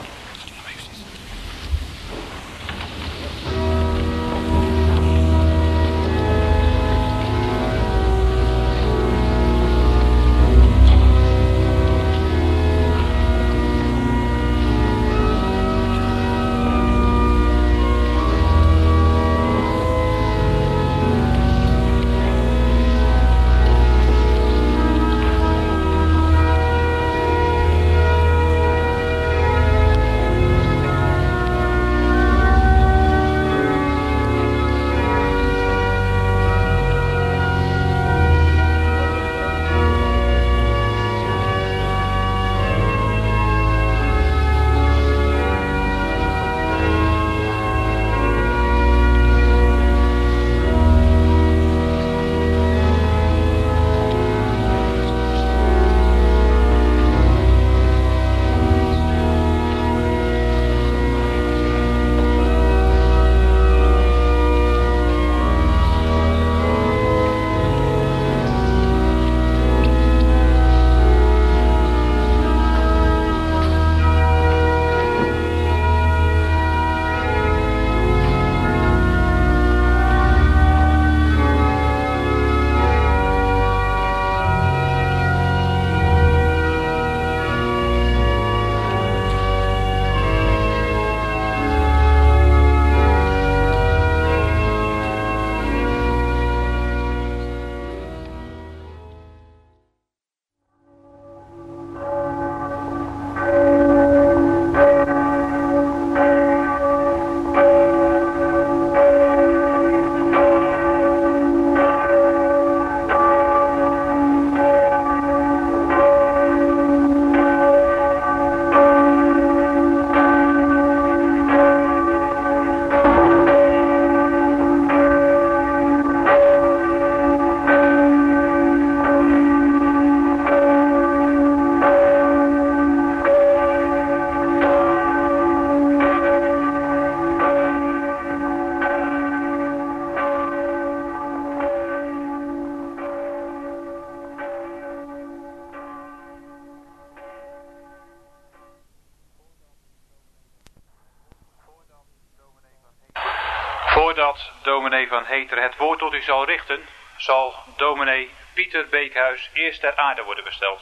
Voordat dominee Van Heter het woord tot u zal richten, zal dominee Pieter Beekhuis eerst ter aarde worden besteld.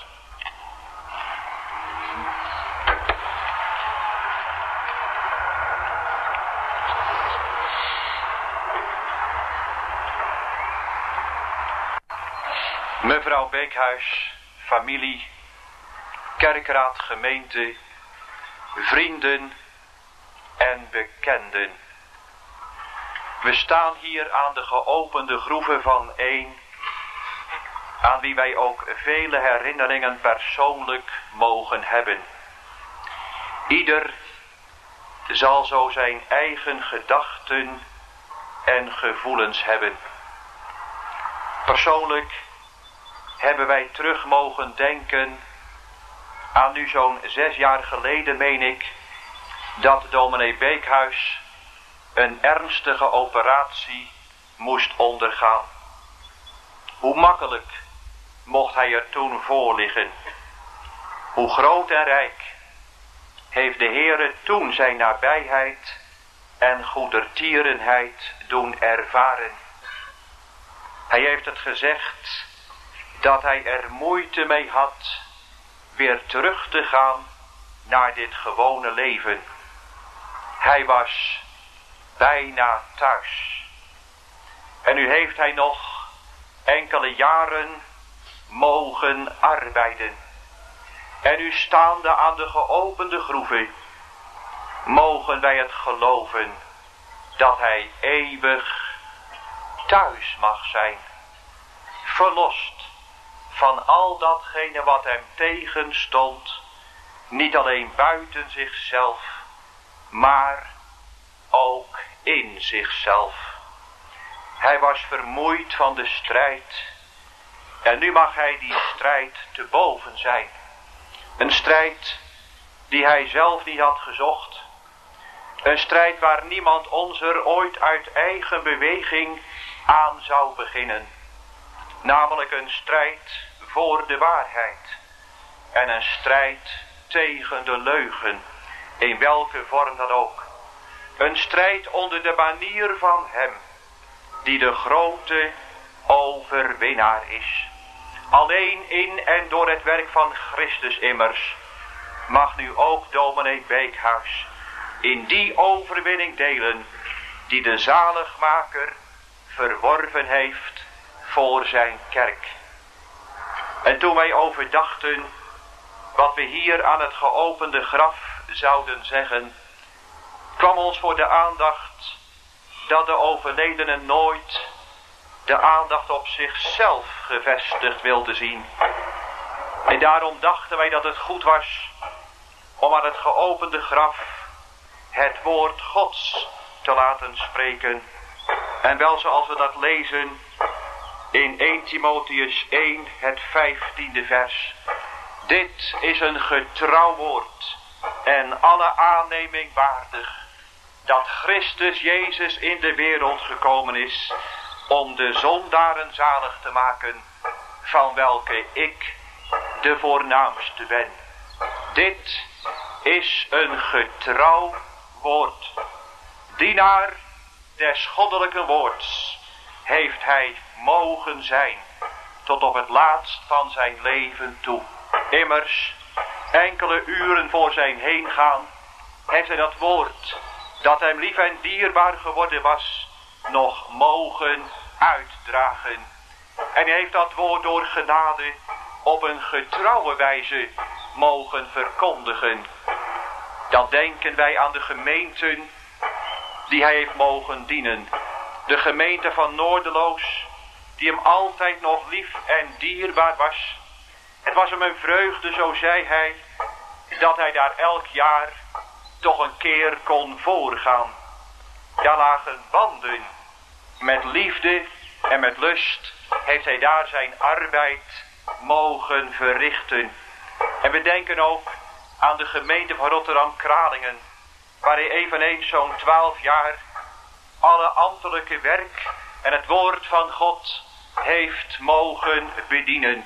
Mevrouw Beekhuis, familie, kerkraad, gemeente, vrienden en bekenden. We staan hier aan de geopende groeven van één, aan wie wij ook vele herinneringen persoonlijk mogen hebben. Ieder zal zo zijn eigen gedachten en gevoelens hebben. Persoonlijk hebben wij terug mogen denken aan nu zo'n zes jaar geleden, meen ik, dat dominee Beekhuis een ernstige operatie moest ondergaan. Hoe makkelijk mocht hij er toen voor liggen. Hoe groot en rijk heeft de Heere toen zijn nabijheid en goedertierenheid doen ervaren. Hij heeft het gezegd dat hij er moeite mee had weer terug te gaan naar dit gewone leven. Hij was bijna thuis. En nu heeft hij nog enkele jaren mogen arbeiden. En nu staande aan de geopende groeven, mogen wij het geloven dat hij eeuwig thuis mag zijn. Verlost van al datgene wat hem tegenstond, niet alleen buiten zichzelf, maar ook in zichzelf. Hij was vermoeid van de strijd en nu mag hij die strijd te boven zijn. Een strijd die hij zelf niet had gezocht. Een strijd waar niemand ons er ooit uit eigen beweging aan zou beginnen. Namelijk een strijd voor de waarheid. En een strijd tegen de leugen. In welke vorm dan ook. Een strijd onder de banier van hem. Die de grote overwinnaar is. Alleen in en door het werk van Christus immers. Mag nu ook dominee Beekhuis in die overwinning delen. Die de zaligmaker verworven heeft voor zijn kerk. En toen wij overdachten wat we hier aan het geopende graf zouden zeggen, kwam ons voor de aandacht dat de overledene nooit de aandacht op zichzelf gevestigd wilde zien. En daarom dachten wij dat het goed was om aan het geopende graf het woord Gods te laten spreken. En wel zoals we dat lezen in eerste Timotheüs één, het vijftiende vers. Dit is een getrouw woord en alle aanneming waardig, dat Christus Jezus in de wereld gekomen is om de zondaren zalig te maken, van welke ik de voornaamste ben. Dit is een getrouw woord. Dienaar des goddelijke woords heeft hij mogen zijn tot op het laatst van zijn leven toe. Immers, enkele uren voor zijn heengaan heeft hij dat woord, dat hem lief en dierbaar geworden was, nog mogen uitdragen. En hij heeft dat woord door genade op een getrouwe wijze mogen verkondigen. Dan denken wij aan de gemeenten die hij heeft mogen dienen. De gemeente van Noorderloos, die hem altijd nog lief en dierbaar was. Het was hem een vreugde, zo zei hij, dat hij daar elk jaar toch een keer kon voorgaan. Daar lagen banden. Met liefde en met lust heeft hij daar zijn arbeid mogen verrichten. En we denken ook aan de gemeente van Rotterdam-Kralingen, waar hij eveneens zo'n twaalf jaar alle ambtelijke werk en het woord van God heeft mogen bedienen.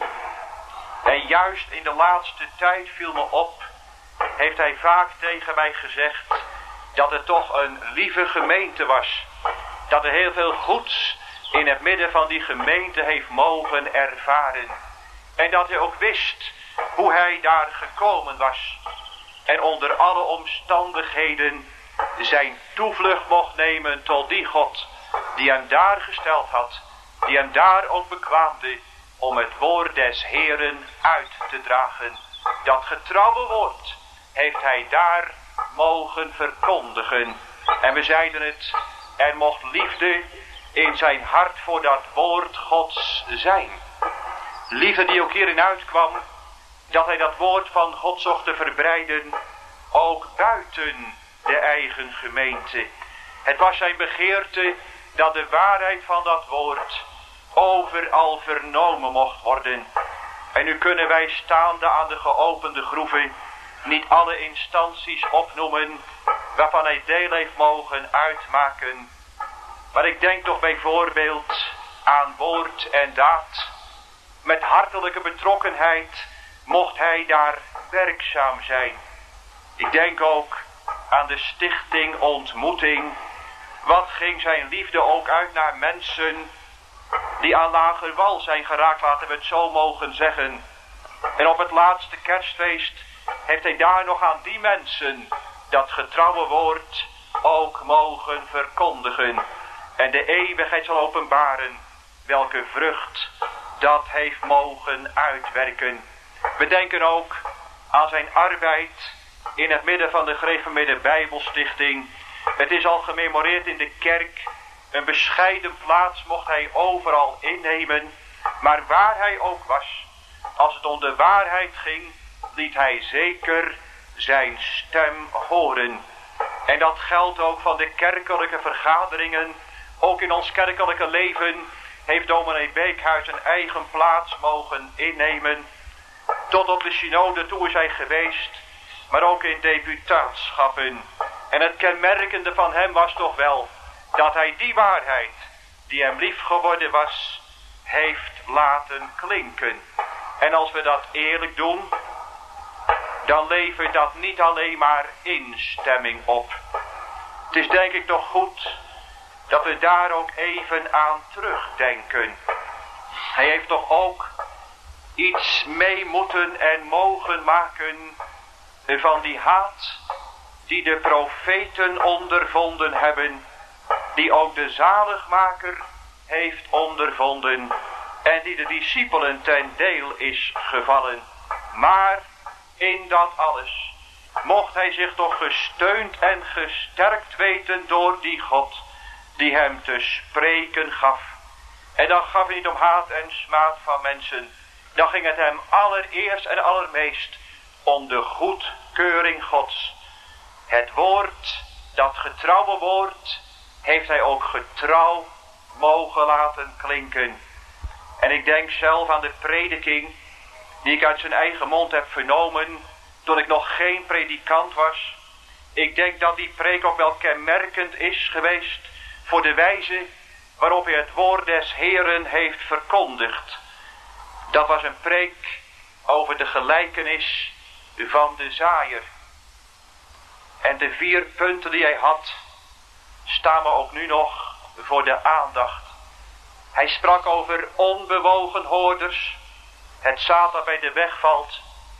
En juist in de laatste tijd viel me op, heeft hij vaak tegen mij gezegd dat het toch een lieve gemeente was. Dat er heel veel goeds in het midden van die gemeente heeft mogen ervaren. En dat hij ook wist hoe hij daar gekomen was. En onder alle omstandigheden zijn toevlucht mocht nemen tot die God die hem daar gesteld had. Die hem daar ook bekwaamde om het woord des Heeren uit te dragen. Dat getrouwe woord heeft hij daar mogen verkondigen. En we zeiden het, er mocht liefde in zijn hart voor dat woord Gods zijn. Liefde die ook hierin uitkwam, dat hij dat woord van God zocht te verbreiden, ook buiten de eigen gemeente. Het was zijn begeerte dat de waarheid van dat woord overal vernomen mocht worden. En nu kunnen wij staande aan de geopende groeven niet alle instanties opnoemen waarvan hij deel heeft mogen uitmaken. Maar ik denk toch bijvoorbeeld aan woord en daad. Met hartelijke betrokkenheid mocht hij daar werkzaam zijn. Ik denk ook aan de stichting Ontmoeting. Wat ging zijn liefde ook uit naar mensen die aan lager wal zijn geraakt, laten we het zo mogen zeggen. En op het laatste kerstfeest heeft hij daar nog aan die mensen dat getrouwe woord ook mogen verkondigen. En de eeuwigheid zal openbaren welke vrucht dat heeft mogen uitwerken. We denken ook aan zijn arbeid in het midden van de gereformeerde Bijbelstichting. Het is al gememoreerd in de kerk. Een bescheiden plaats mocht hij overal innemen. Maar waar hij ook was, als het om de waarheid ging, liet hij zeker zijn stem horen. En dat geldt ook van de kerkelijke vergaderingen. Ook in ons kerkelijke leven heeft dominee Beekhuis een eigen plaats mogen innemen. Tot op de synode toe is hij geweest, maar ook in deputaatschappen. En het kenmerkende van hem was toch wel dat hij die waarheid die hem lief geworden was, heeft laten klinken. En als we dat eerlijk doen, dan levert dat niet alleen maar instemming op. Het is denk ik toch goed dat we daar ook even aan terugdenken. Hij heeft toch ook iets mee moeten en mogen maken van die haat die de profeten ondervonden hebben, die ook de zaligmaker heeft ondervonden en die de discipelen ten deel is gevallen. Maar in dat alles mocht hij zich toch gesteund en gesterkt weten door die God die hem te spreken gaf. En dan gaf hij niet om haat en smaad van mensen. Dan ging het hem allereerst en allermeest om de goedkeuring Gods. Het woord, dat getrouwe woord, heeft hij ook getrouw mogen laten klinken. En ik denk zelf aan de prediking die ik uit zijn eigen mond heb vernomen toen ik nog geen predikant was. Ik denk dat die preek ook wel kenmerkend is geweest voor de wijze waarop hij het woord des Heeren heeft verkondigd. Dat was een preek over de gelijkenis van de zaaier. En de vier punten die hij had, staan me ook nu nog voor de aandacht. Hij sprak over onbewogen hoorders, het zaad dat bij de weg valt.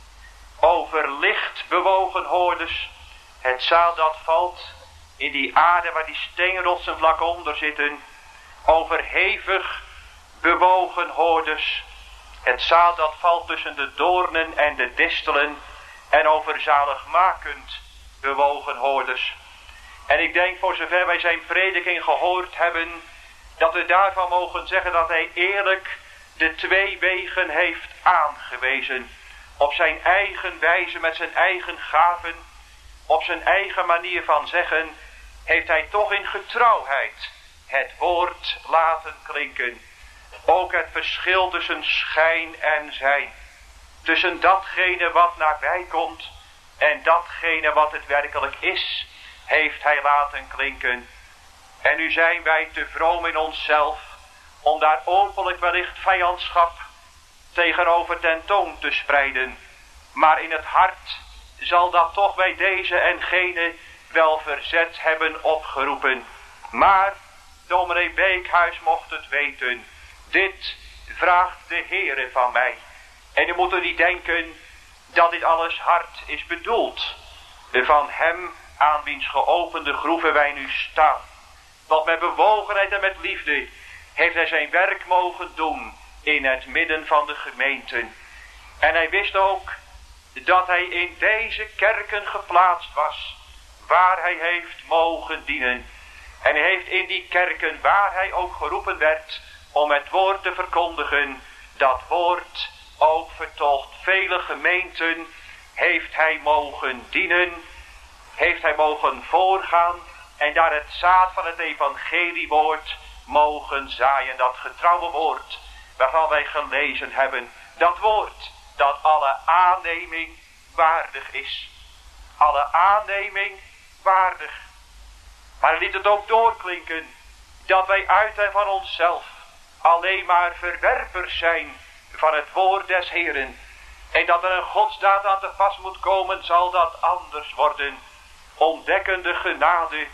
Over licht bewogen hoorders, het zaad dat valt in die aarde waar die steenrotsen vlak onder zitten. Over hevig bewogen hoorders, het zaad dat valt tussen de doornen en de distelen. En over zaligmakend bewogen hoorders. En ik denk voor zover wij zijn prediking gehoord hebben, dat we daarvan mogen zeggen dat hij eerlijk de twee wegen heeft aangewezen. Op zijn eigen wijze, met zijn eigen gaven, op zijn eigen manier van zeggen, heeft hij toch in getrouwheid het woord laten klinken. Ook het verschil tussen schijn en zijn. Tussen datgene wat nabij komt en datgene wat het werkelijk is, heeft hij laten klinken. En nu zijn wij te vroom in onszelf om daar openlijk wellicht vijandschap tegenover tentoon te spreiden. Maar in het hart zal dat toch bij deze en gene wel verzet hebben opgeroepen. Maar dominee Beekhuis mocht het weten. Dit vraagt de Heere van mij. En u moet er niet denken dat dit alles hard is bedoeld. Van hem aan wiens geopende groeven wij nu staan. Want met bewogenheid en met liefde heeft hij zijn werk mogen doen in het midden van de gemeenten. En hij wist ook dat hij in deze kerken geplaatst was, waar hij heeft mogen dienen. En hij heeft in die kerken, waar hij ook geroepen werd om het woord te verkondigen, dat woord ook vertolkt. Vele gemeenten heeft hij mogen dienen, heeft hij mogen voorgaan en daar het zaad van het evangeliewoord mogen zaaien. Dat getrouwe woord waarvan wij gelezen hebben. Dat woord dat alle aanneming waardig is. Alle aanneming waardig. Maar hij liet het ook doorklinken dat wij uit en van onszelf alleen maar verwerpers zijn van het woord des Heeren. En dat er een godsdaad aan te pas moet komen, zal dat anders worden. Ontdekkende genade,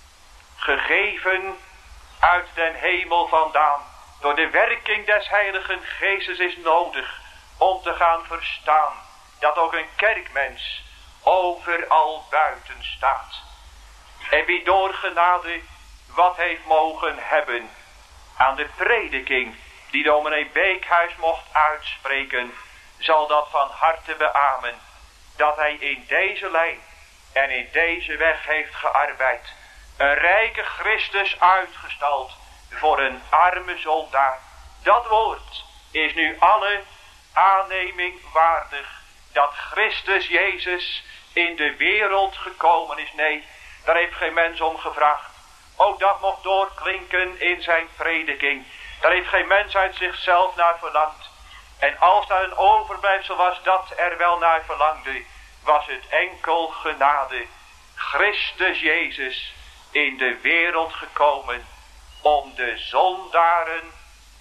gegeven uit den hemel vandaan, door de werking des Heiligen Geestes is nodig om te gaan verstaan dat ook een kerkmens overal buiten staat. En wie door genade wat heeft mogen hebben aan de prediking die dominee Beekhuis mocht uitspreken, zal dat van harte beamen. dat hij in deze lijn en in deze weg heeft gearbeid. Een rijke Christus uitgestald voor een arme zondaar. Dat woord is nu alle aanneming waardig. Dat Christus Jezus in de wereld gekomen is. Nee, daar heeft geen mens om gevraagd. Ook dat mocht doorklinken in zijn prediking. Daar heeft geen mens uit zichzelf naar verlangd. En als daar een overblijfsel was dat er wel naar verlangde, was het enkel genade. Christus Jezus in de wereld gekomen om de zondaren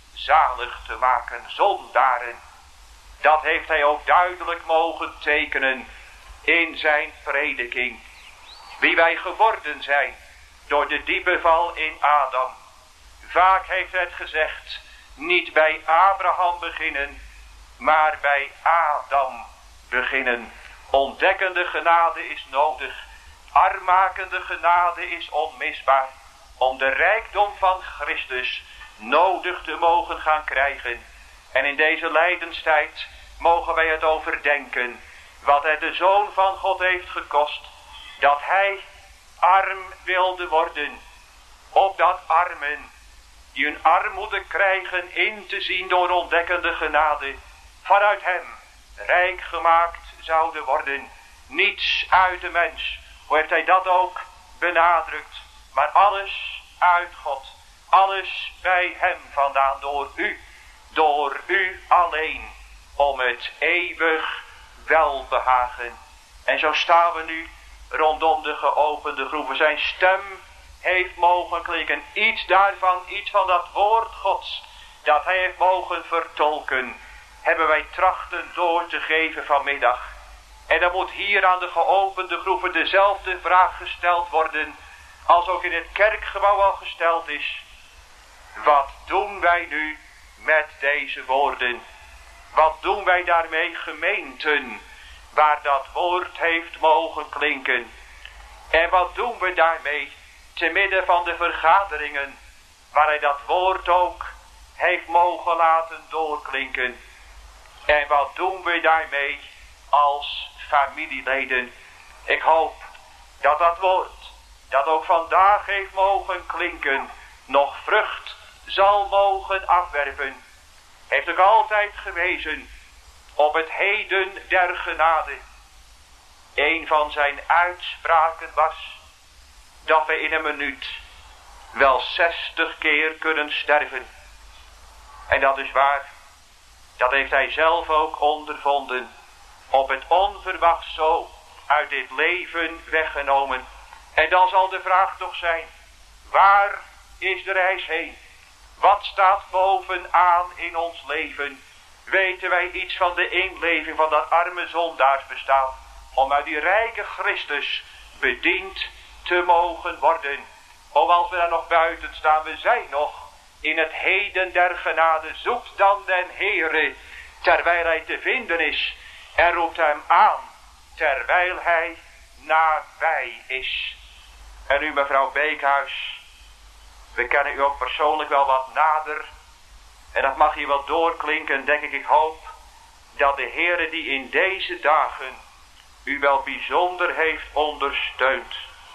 zalig te maken. Zondaren. Dat heeft hij ook duidelijk mogen tekenen in zijn prediking. Wie wij geworden zijn door de diepe val in Adam. Vaak heeft hij het gezegd, niet bij Abraham beginnen, maar bij Adam beginnen. Ontdekkende genade is nodig. Armmakende genade is onmisbaar. Om de rijkdom van Christus nodig te mogen gaan krijgen. En in deze lijdenstijd mogen wij het overdenken. Wat het de Zoon van God heeft gekost. Dat hij arm wilde worden. Opdat armen die hun armoede krijgen in te zien door ontdekkende genade. Vanuit hem rijk gemaakt zouden worden. Niets uit de mens. Hoe heeft hij dat ook benadrukt. Maar alles uit God. Alles bij hem vandaan door u. Door u alleen. Om het eeuwig welbehagen. En zo staan we nu rondom de geopende groeven. Zijn stem heeft mogen klinken. Iets daarvan, iets van dat woord Gods. Dat hij heeft mogen vertolken. Hebben wij trachten door te geven vanmiddag. En dan moet hier aan de geopende groeven dezelfde vraag gesteld worden. Als ook in het kerkgebouw al gesteld is. Wat doen wij nu met deze woorden? Wat doen wij daarmee, gemeenten, waar dat woord heeft mogen klinken? En wat doen we daarmee te midden van de vergaderingen, waar hij dat woord ook heeft mogen laten doorklinken? En wat doen we daarmee als familieleden? Ik hoop dat dat woord, dat ook vandaag heeft mogen klinken, nog vrucht zal mogen afwerpen. Heeft ook altijd gewezen op het heden der genade. Een van zijn uitspraken was dat we in een minuut wel zestig keer kunnen sterven. En dat is waar. Dat heeft hij zelf ook ondervonden. Op het onverwacht zo uit dit leven weggenomen. En dan zal de vraag toch zijn, waar is de reis heen? Wat staat bovenaan in ons leven? Weten wij iets van de inleving van dat arme zondaarsbestaan? Om uit die rijke Christus bediend te mogen worden. O, als we daar nog buiten staan, we zijn nog in het heden der genade. Zoekt dan den Heere, terwijl hij te vinden is. En roept hem aan, terwijl hij nabij is. En u, mevrouw Beekhuis, we kennen u ook persoonlijk wel wat nader. En dat mag hier wel doorklinken, denk ik. Ik hoop dat de Heere die in deze dagen u wel bijzonder heeft ondersteund.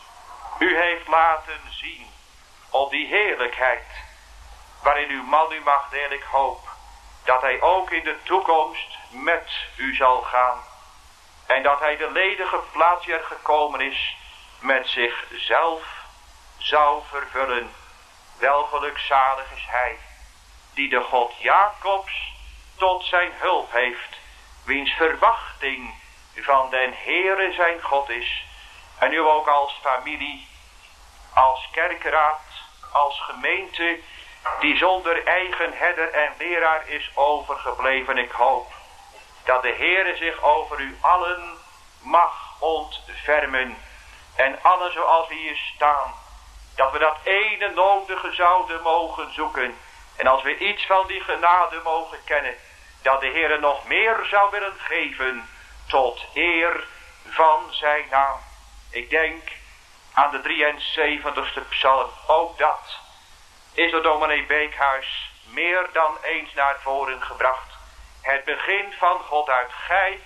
U heeft laten zien op die heerlijkheid waarin uw man u mag delen. Ik hoop dat hij ook in de toekomst met u zal gaan. En dat hij de ledige plaats die er gekomen is met zichzelf zou vervullen. Wel gelukzalig is hij die de God Jacobs tot zijn hulp heeft, wiens verwachting van den Heere zijn God is. En u ook als familie, als kerkraad, als gemeente, die zonder eigen herder en leraar is overgebleven. Ik hoop dat de Heere zich over u allen mag ontfermen. En allen zoals we hier staan, dat we dat ene nodige zouden mogen zoeken. En als we iets van die genade mogen kennen, dat de Heere nog meer zou willen geven tot eer van zijn naam. Ik denk aan de drieënzeventigste psalm. Ook dat is door dominee Beekhuis meer dan eens naar voren gebracht. Het begin van God uit. Gij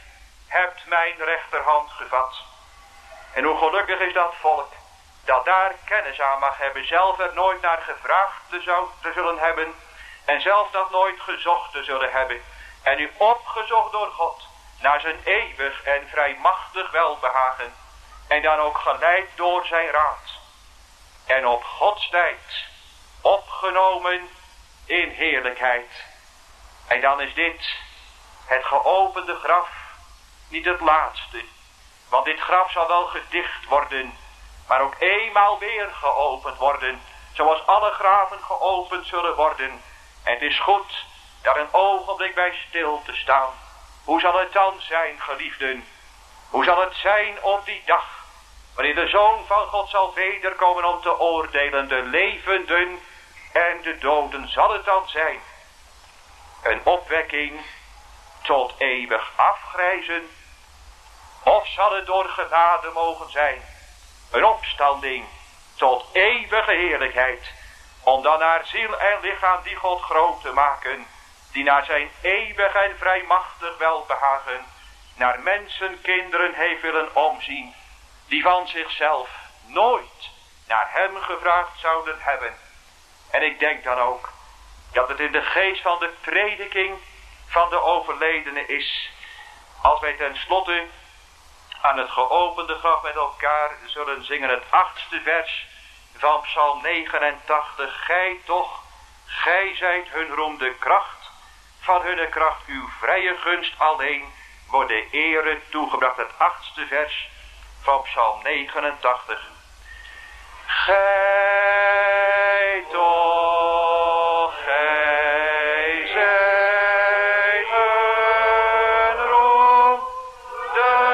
hebt mijn rechterhand gevat. En hoe gelukkig is dat volk, dat daar kennis aan mag hebben, zelf er nooit naar gevraagd te, zou, te zullen hebben, en zelf dat nooit gezocht te zullen hebben, en u opgezocht door God, naar zijn eeuwig en vrijmachtig welbehagen, en dan ook geleid door zijn raad, en op Gods tijd opgenomen in heerlijkheid. En dan is dit, het geopende graf, niet het laatste, want dit graf zal wel gedicht worden, maar ook eenmaal weer geopend worden, zoals alle graven geopend zullen worden. En het is goed daar een ogenblik bij stil te staan. Hoe zal het dan zijn, geliefden? Hoe zal het zijn op die dag, wanneer de Zoon van God zal wederkomen om te oordelen, de levenden en de doden? Zal het dan zijn een opwekking tot eeuwig afgrijzen? Of zal het door genade mogen zijn een opstanding tot eeuwige heerlijkheid, om dan naar ziel en lichaam die God groot te maken, die naar zijn eeuwig en vrijmachtig welbehagen naar mensenkinderen heeft willen omzien, die van zichzelf nooit naar hem gevraagd zouden hebben. En ik denk dan ook dat het in de geest van de prediking van de overledene is, als wij tenslotte aan het geopende graf met elkaar zullen zingen het achtste vers van Psalm negenentachtig. Gij toch, gij zijt hun roem de kracht, van hunne kracht uw vrije gunst alleen wordt de ere toegebracht. Het achtste vers van Psalm negenentachtig. Gij toch, gij zijt hun roem de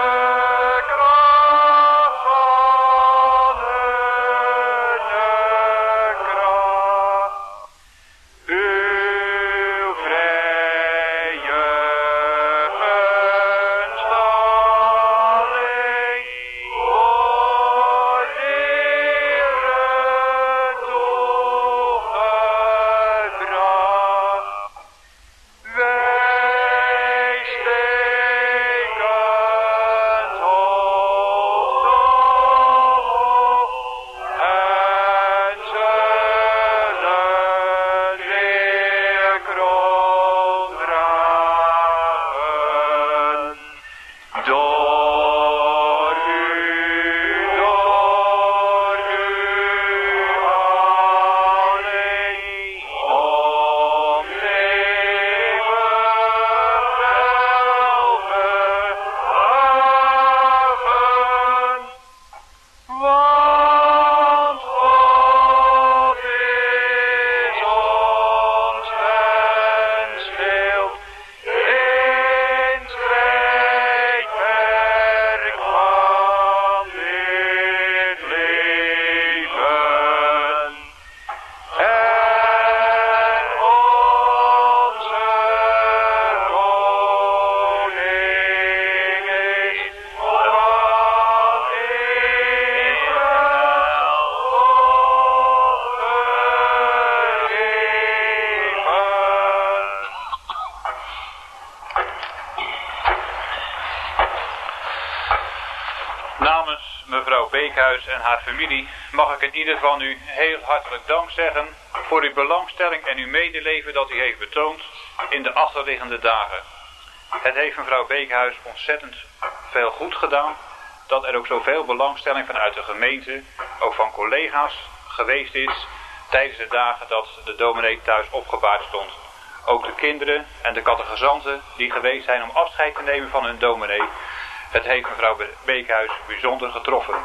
En haar familie mag ik in ieder van u heel hartelijk dank zeggen voor uw belangstelling en uw medeleven dat u heeft betoond in de achterliggende dagen. Het heeft mevrouw Beekhuis ontzettend veel goed gedaan, dat er ook zoveel belangstelling vanuit de gemeente, ook van collega's, geweest is tijdens de dagen dat de dominee thuis opgebaard stond. Ook de kinderen en de catechizanten die geweest zijn om afscheid te nemen van hun dominee. Het heeft mevrouw Beekhuis bijzonder getroffen.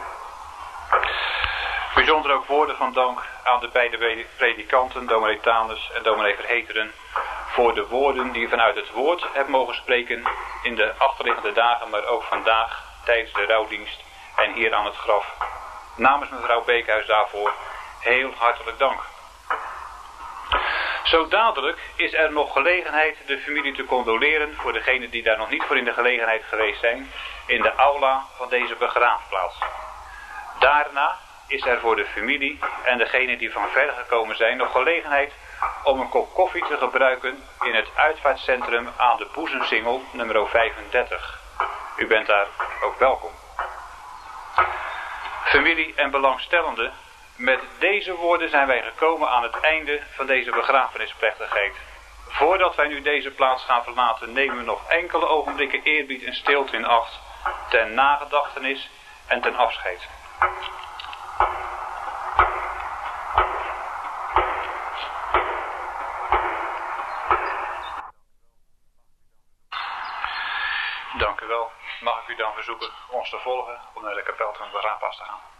Bijzonder ook woorden van dank aan de beide predikanten, dominee Tanus en dominee Verheteren, voor de woorden die u vanuit het woord hebt mogen spreken in de achterliggende dagen, maar ook vandaag tijdens de rouwdienst en hier aan het graf. Namens mevrouw Beekhuis daarvoor heel hartelijk dank. Zo dadelijk is er nog gelegenheid de familie te condoleren voor degenen die daar nog niet voor in de gelegenheid geweest zijn, in de aula van deze begraafplaats. Daarna is er voor de familie en degenen die van ver gekomen zijn nog gelegenheid om een kop koffie te gebruiken in het uitvaartcentrum aan de Boezemsingel nummer vijfendertig. U bent daar ook welkom. Familie en belangstellenden, met deze woorden zijn wij gekomen aan het einde van deze begrafenisplechtigheid. Voordat wij nu deze plaats gaan verlaten, nemen we nog enkele ogenblikken eerbied en stilte in acht, ten nagedachtenis en ten afscheid. Dank u wel. Mag ik u dan verzoeken ons te volgen om naar de kapel van de begraafplaats te gaan?